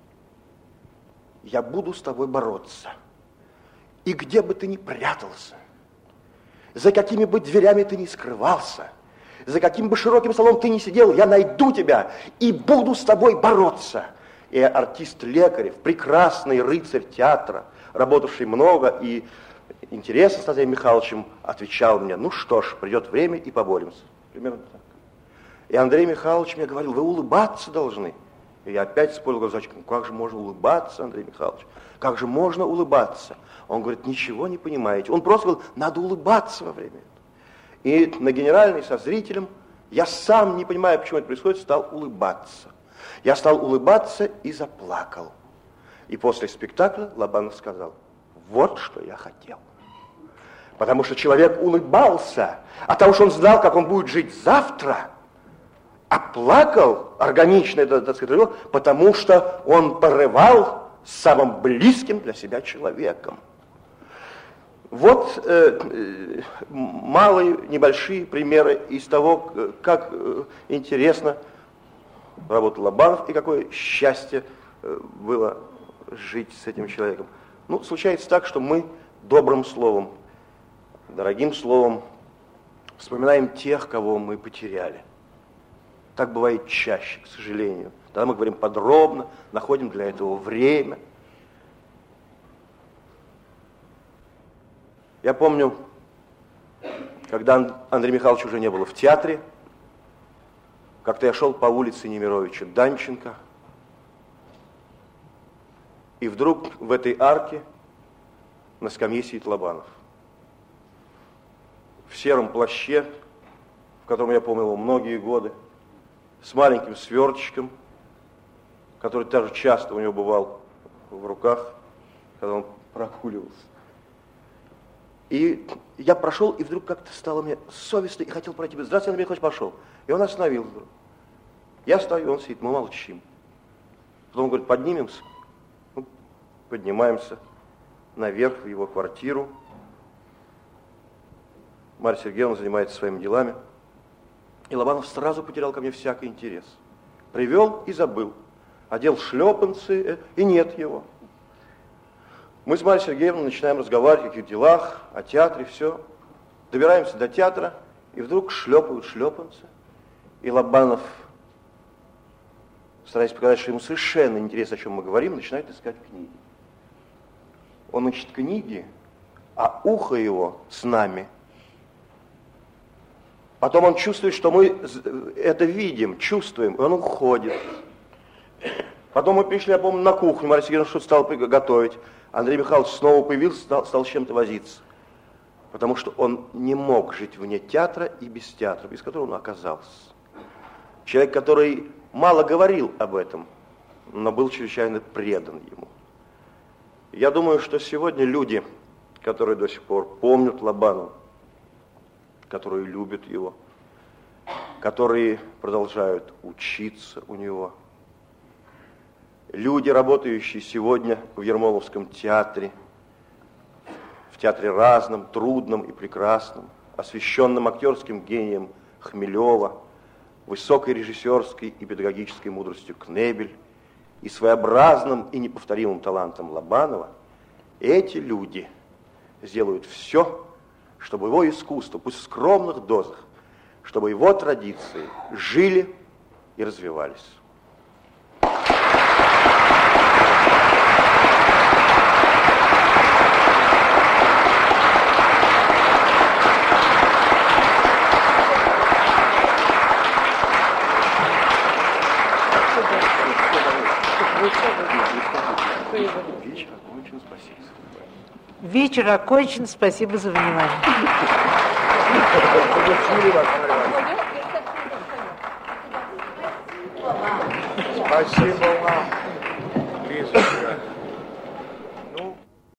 я буду с тобой бороться. И где бы ты ни прятался, за какими бы дверями ты ни скрывался, за каким бы широким столом ты ни сидел, я найду тебя и буду с тобой бороться. И артист Лекарев, прекрасный рыцарь театра, работавший много и интересно с Андреем Михайловичем, отвечал мне, ну что ж, придет время и поборемся. Примерно так. И Андрей Михайлович мне говорил, вы улыбаться должны. И я опять спорил глазочком, как же можно улыбаться, Андрей Михайлович? Как же можно улыбаться? Он говорит, ничего не понимаете. Он просто говорил, надо улыбаться во время этого. И на генеральной со зрителем, я сам, не понимая, почему это происходит, стал улыбаться. Я стал улыбаться и заплакал. И после спектакля Лобанов сказал, вот что я хотел. Потому что человек улыбался, а потому что он знал, как он будет жить завтра, а плакал, органично это, так сказать, потому что он порывал с самым близким для себя человеком. Вот э, э, малые, небольшие примеры из того, как э, интересно работал Лобанов и какое счастье э, было жить с этим человеком. Ну, случается так, что мы добрым словом, дорогим словом вспоминаем тех, кого мы потеряли. Так бывает чаще, к сожалению. Тогда мы говорим подробно, находим для этого время. Я помню, когда Андрея Михайловича уже не было в театре, как-то я шел по улице Немировича Данченко, и вдруг в этой арке на скамье сидит Лобанов. В сером плаще, в котором я помнил его многие годы, с маленьким сверточком, который также часто у него бывал в руках, когда он прогуливался. И я прошел, и вдруг как-то стало мне совестно, и хотел пройти. Здравствуйте, Андрей Михайлович, пошел. И он остановился вдруг. Я стою, он сидит, мы молчим. Потом он говорит, поднимемся. Ну, поднимаемся наверх в его квартиру. Марья Сергеевна занимается своими делами. И Лобанов сразу потерял ко мне всякий интерес. Привел и забыл. Одел шлепанцы, и нет его. Мы с Марьей Сергеевной начинаем разговаривать о каких-то делах, о театре, все. Добираемся до театра, и вдруг шлепают шлепанцы. И Лобанов, стараясь показать, что ему совершенно интересно, о чем мы говорим, начинает искать книги. Он ищет книги, а ухо его с нами. Потом он чувствует, что мы это видим, чувствуем, и он уходит. Потом мы пришли, я помню, на кухню, Марья Сергеевна что-то стала готовить. Андрей Михайлович снова появился, стал, стал с чем-то возиться. Потому что он не мог жить вне театра и без театра, без которого он оказался. Человек, который мало говорил об этом, но был чрезвычайно предан ему. Я думаю, что сегодня люди, которые до сих пор помнят Лобанова, которые любят его, которые продолжают учиться у него, люди, работающие сегодня в Ермоловском театре, в театре разном, трудном и прекрасном, освященном актерским гением Хмелева, высокой режиссерской и педагогической мудростью Кнебель и своеобразным и неповторимым талантом Лобанова, эти люди сделают все, чтобы его искусство, пусть в скромных дозах, чтобы его традиции жили и развивались. Вечер окончен. Спасибо за внимание. Спасибо вам.